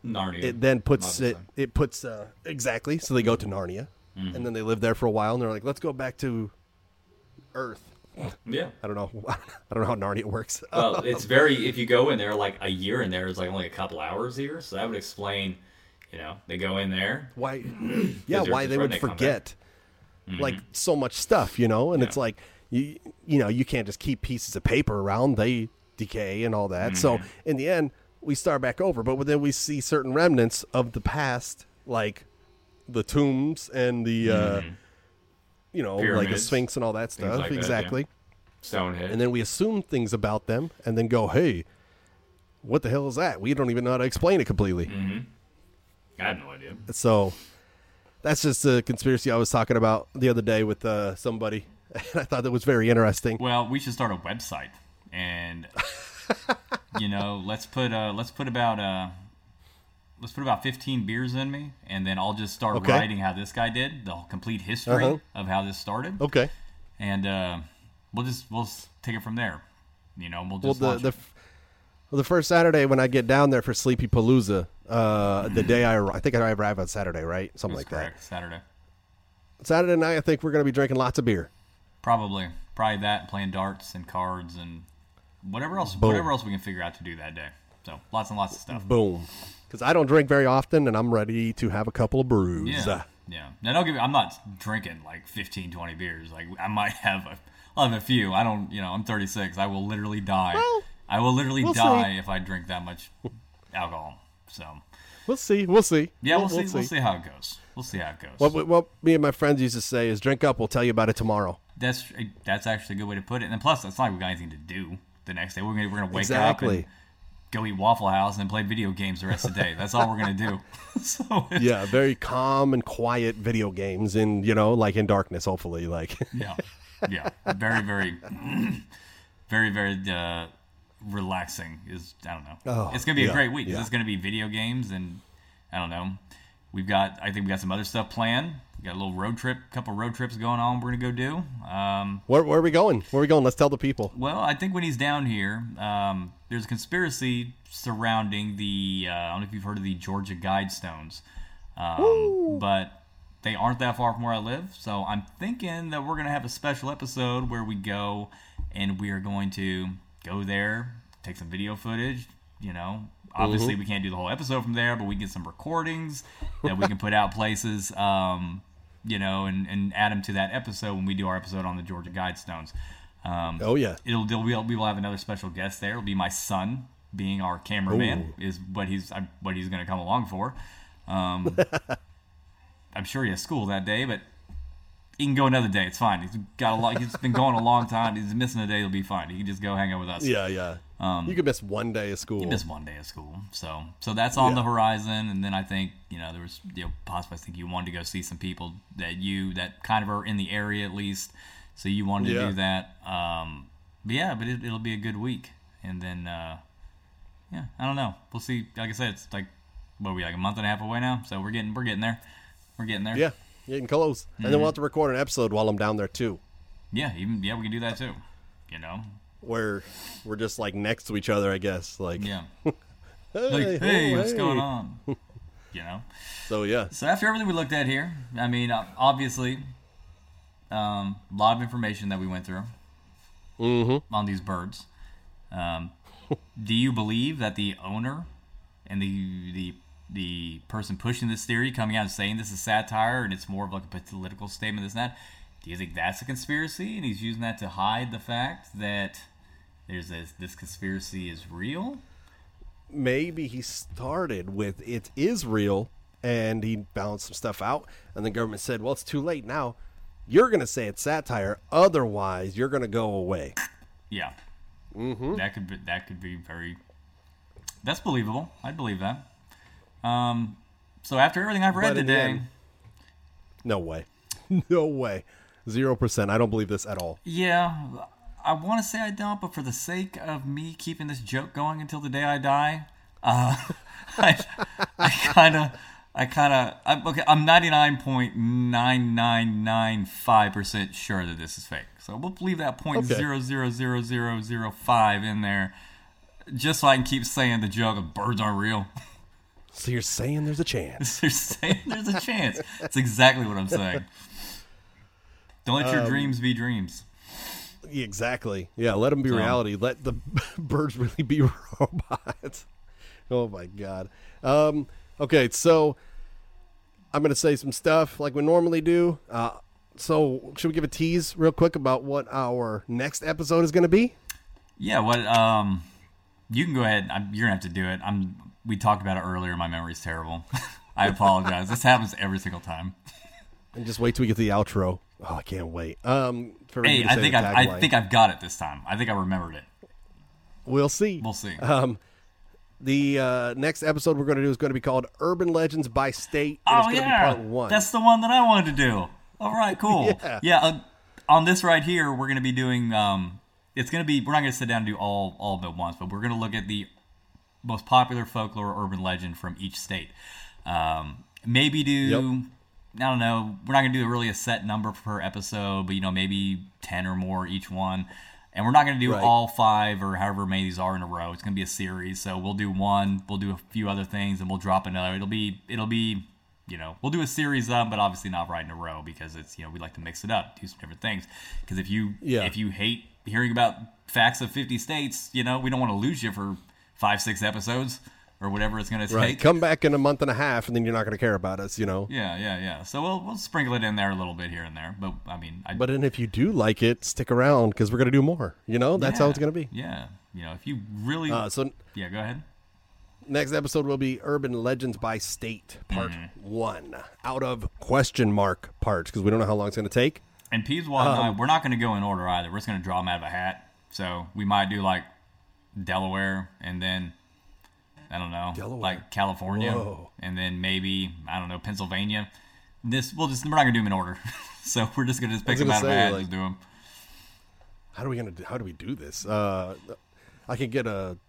Narnia. it then puts Not it. the same. It puts exactly. So they go to Narnia, and then they live there for a while, and they're like, let's go back to Earth. Yeah. I don't know. I don't know how Narnia works. Well, it's very. If you go in there, like a year in there is like only a couple hours here, so that would explain. They go in there. Why? Yeah, they're why just they would redneck come back. forget like so much stuff, and it's like you can't just keep pieces of paper around; they decay and all that. So in the end, we start back over, but then we see certain remnants of the past, like the tombs and the like the Pyramids. Sphinx and all that stuff. like that, yeah. Exactly. Stonehenge. And then we assume things about them, and then go, "Hey, what the hell is that?" We don't even know how to explain it completely. I have no idea. So that's just a conspiracy I was talking about the other day with somebody, and I thought that was very interesting. Well, we should start a website, and let's put about 15 beers in me, and then I'll just start Okay. writing how this guy did, the whole complete history of how this started, Okay. and we'll take it from there. We'll Well, just launch it. the first Saturday when I get down there for Sleepy Palooza, the day I think I arrive on Saturday, right? Something That's like correct. Saturday, that. Saturday night, I think we're going to be drinking lots of beer. probably that, playing darts and cards and whatever else Boom. we can figure out to do that day. So lots and lots of stuff. Boom. Because I don't drink very often, and I'm ready to have a couple of brews. Yeah. Now, don't get me. I'm not drinking like 15, 20 beers. Like I'll have a few. I don't. I'm 36. I will literally die. Well, I will literally we'll die see. if I drink that much alcohol. So We'll see. We'll see. yeah, we'll see. We'll see how it goes. We'll see how it goes. What me and my friends used to say is, drink up. We'll tell you about it tomorrow. That's actually a good way to put it. And plus, it's not like we got anything to do the next day. We're gonna wake Exactly. up and go eat Waffle House and play video games the rest of the day. That's all we're gonna do. So Yeah, very calm and quiet video games in, like in darkness, hopefully. Like, yeah, very, very, very, very relaxing. I don't know. Oh, It's gonna be a yeah, great week. yeah. It's gonna be video games, and I don't know. I think we got some other stuff planned. We got a little couple road trips going on. We're gonna go do. where are we going? Where are we going? Let's tell the people. Well, I think when he's down here, there's a conspiracy surrounding the. I don't know if you've heard of the Georgia Guidestones, but they aren't that far from where I live. So I'm thinking that we're gonna have a special episode where we go and we are going to go there, take some video footage. Obviously we can't do the whole episode from there, but we get some recordings that we can put out places. And add them to that episode when we do our episode on the Georgia Guidestones. Oh, yeah. We will have another special guest there. It'll be my son, being our cameraman, is what he's going to come along for. I'm sure he has school that day, but he can go another day. It's fine. He's got a lot. He's been going a long time. He's missing a day. He'll be fine. He can just go hang out with us. Yeah, yeah. You could miss one day of school. You miss one day of school, so that's on the horizon. And then I think there was possibly I think you wanted to go see some people that kind of are in the area at least, so you wanted to do that. But it'll be a good week, and then I don't know. We'll see. Like I said, it's like what are we like a month and a half away now, so we're getting there. We're getting there. Yeah, getting close. And then we'll have to record an episode while I'm down there too. Yeah, we can do that too. Where we're just like next to each other, I guess. Like, Yeah. hey, What's going on? So yeah, So after everything we looked at here, I mean, obviously, a lot of information that we went through on these birds. Do you believe that the owner and the person pushing this theory, coming out and saying this is satire and it's more of like a political statement, this and that, do you think that's a conspiracy and he's using that to hide the fact that there's this conspiracy is real? maybe he started with it is real, and he balanced some stuff out, and the government said, well, it's too late now. You're going to say it's satire, otherwise you're going to go away. Yeah. Mm-hmm. That could be very... That's believable. I'd believe that. So after everything I've read today... No way. No way. 0%. I don't believe this at all. Yeah, I want to say I don't, but for the sake of me keeping this joke going until the day I die, I'm 99.9995% sure that this is fake. So we'll leave that .0000005 in there, just so I can keep saying the joke of birds aren't real. So you're saying there's a chance. They're saying there's a chance. That's exactly what I'm saying. Don't let your dreams be dreams. Exactly. Yeah, let them be reality. Let the birds really be robots. Oh, my God. Okay, so I'm going to say some stuff like we normally do. So should we give a tease real quick about what our next episode is going to be? Yeah, you can go ahead. You're going to have to do it. We talked about it earlier. My memory's terrible. I apologize. This happens every single time. And just wait till we get to the outro. Oh, I can't wait. Hey, I think I've got it this time. I think I remembered it. We'll see. We'll see. The next episode we're going to do is going to be called Urban Legends by State. And it's going to be part 1. That's the one that I wanted to do. All right, cool. Yeah. On this right here, we're going to be doing. It's going to be. We're not going to sit down and do all of it at once, but we're going to look at the most popular folklore or urban legend from each state. Maybe do. Yep. I don't know. We're not going to do really a set number per episode, but maybe 10 or more each one. And we're not going to do all 5 or however many these are in a row. It's going to be a series. So we'll do one, we'll do a few other things, and we'll drop another. It'll be we'll do a series but obviously not right in a row because it's we like to mix it up, do some different things. Because if you hate hearing about facts of 50 states, we don't want to lose you for 5-6 episodes. Or whatever it's going to take. Right. Come back in a month and a half, and then you're not going to care about us, Yeah. So we'll sprinkle it in there a little bit here and there. But But then if you do like it, stick around because we're going to do more. That's how it's going to be. Yeah. If you really. Go ahead. Next episode will be Urban Legends by State, Part 1. Out of question mark parts because we don't know how long it's going to take. And Peaswad and I, we're not going to go in order either. We're just going to draw them out of a hat. So we might do like Delaware and then. I don't know, like California, and then maybe Pennsylvania. We're not gonna do them in order, so we're just gonna pick them out of a hat and do them. How do we do this? I could get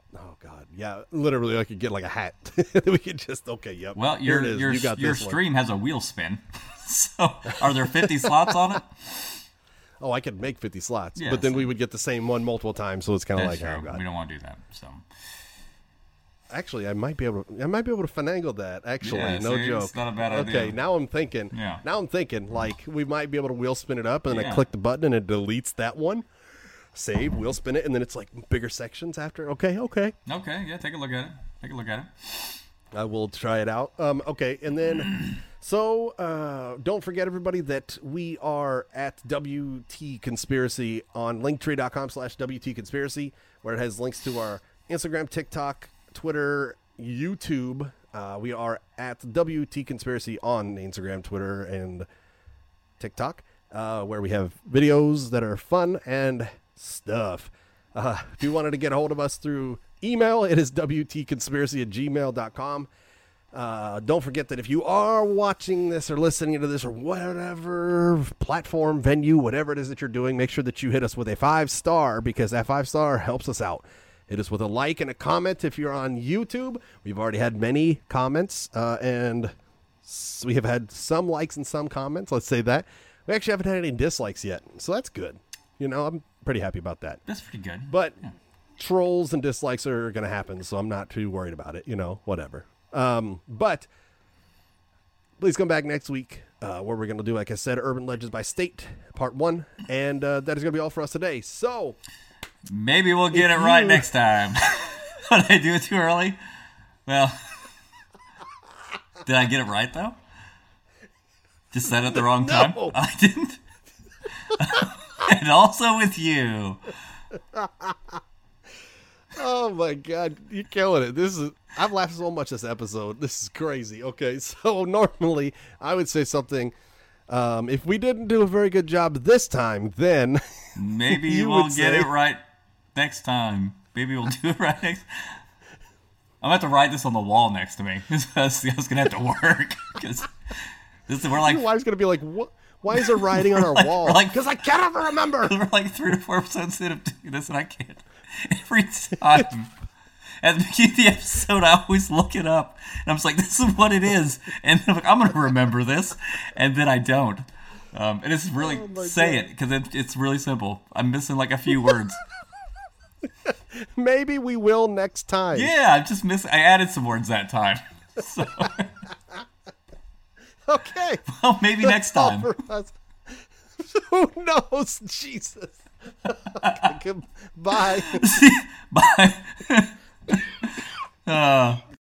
literally I could get like a hat. We could just yep. Well, your stream has a wheel spin, so are there 50 slots on it? Oh, I could make 50 slots, but then we would get the same one multiple times, so it's kind of like we don't want to do that, so. Actually, I might be able to finagle that. Actually, no joke. It's not a bad idea. Okay, now I'm thinking. Yeah. Now I'm thinking like we might be able to wheel spin it up, and then I click the button and it deletes that one. Save, wheel spin it, and then it's like bigger sections after. Okay. Okay, yeah, take a look at it. I will try it out. Okay, and then don't forget everybody that we are at WT Conspiracy on linktree.com/WT Conspiracy, where it has links to our Instagram, TikTok, Twitter, YouTube. We are at WT Conspiracy on Instagram, Twitter, and TikTok, where we have videos that are fun and stuff. If you wanted to get a hold of us through email, it is WTconspiracy@gmail.com. Don't forget that if you are watching this or listening to this or whatever platform, venue, whatever it is that you're doing, make sure that you hit us with a 5-star because that 5-star helps us out. Hit us with a like and a comment if you're on YouTube. We've already had many comments, and we have had some likes and some comments. Let's say that. We actually haven't had any dislikes yet, so that's good. I'm pretty happy about that. That's pretty good. But trolls and dislikes are going to happen, so I'm not too worried about it. Whatever. But please come back next week where we're going to do, like I said, Urban Legends by State, Part 1. And that is going to be all for us today. So... maybe we'll get it right next time. Did I do it too early? Well, did I get it right, though? Just said it at the wrong time? I didn't. And also with you. Oh, my God. You're killing it. I've laughed so much this episode. This is crazy. Okay, so normally I would say something... if we didn't do a very good job this time, then... maybe we'll get it right next time. Maybe we'll do it right next... I'm going to have to write this on the wall next to me. It's going to have to work. Because we're like... your wife's going to be like, what? Why is there writing on our wall? Because I can't ever remember. We're like 3 to 4 episodes in of doing this, and I can't. Every time. At the beginning of the episode, I always look it up, and I'm just like, this is what it is. And I'm like, I'm going to remember this, and then I don't. And it's really, it, because it's really simple. I'm missing like a few words. Maybe we will next time. Yeah, I'm just missing, I added some words that time. So, Okay. well, maybe next All time. for us. Who knows? Jesus. Okay, goodbye. Bye.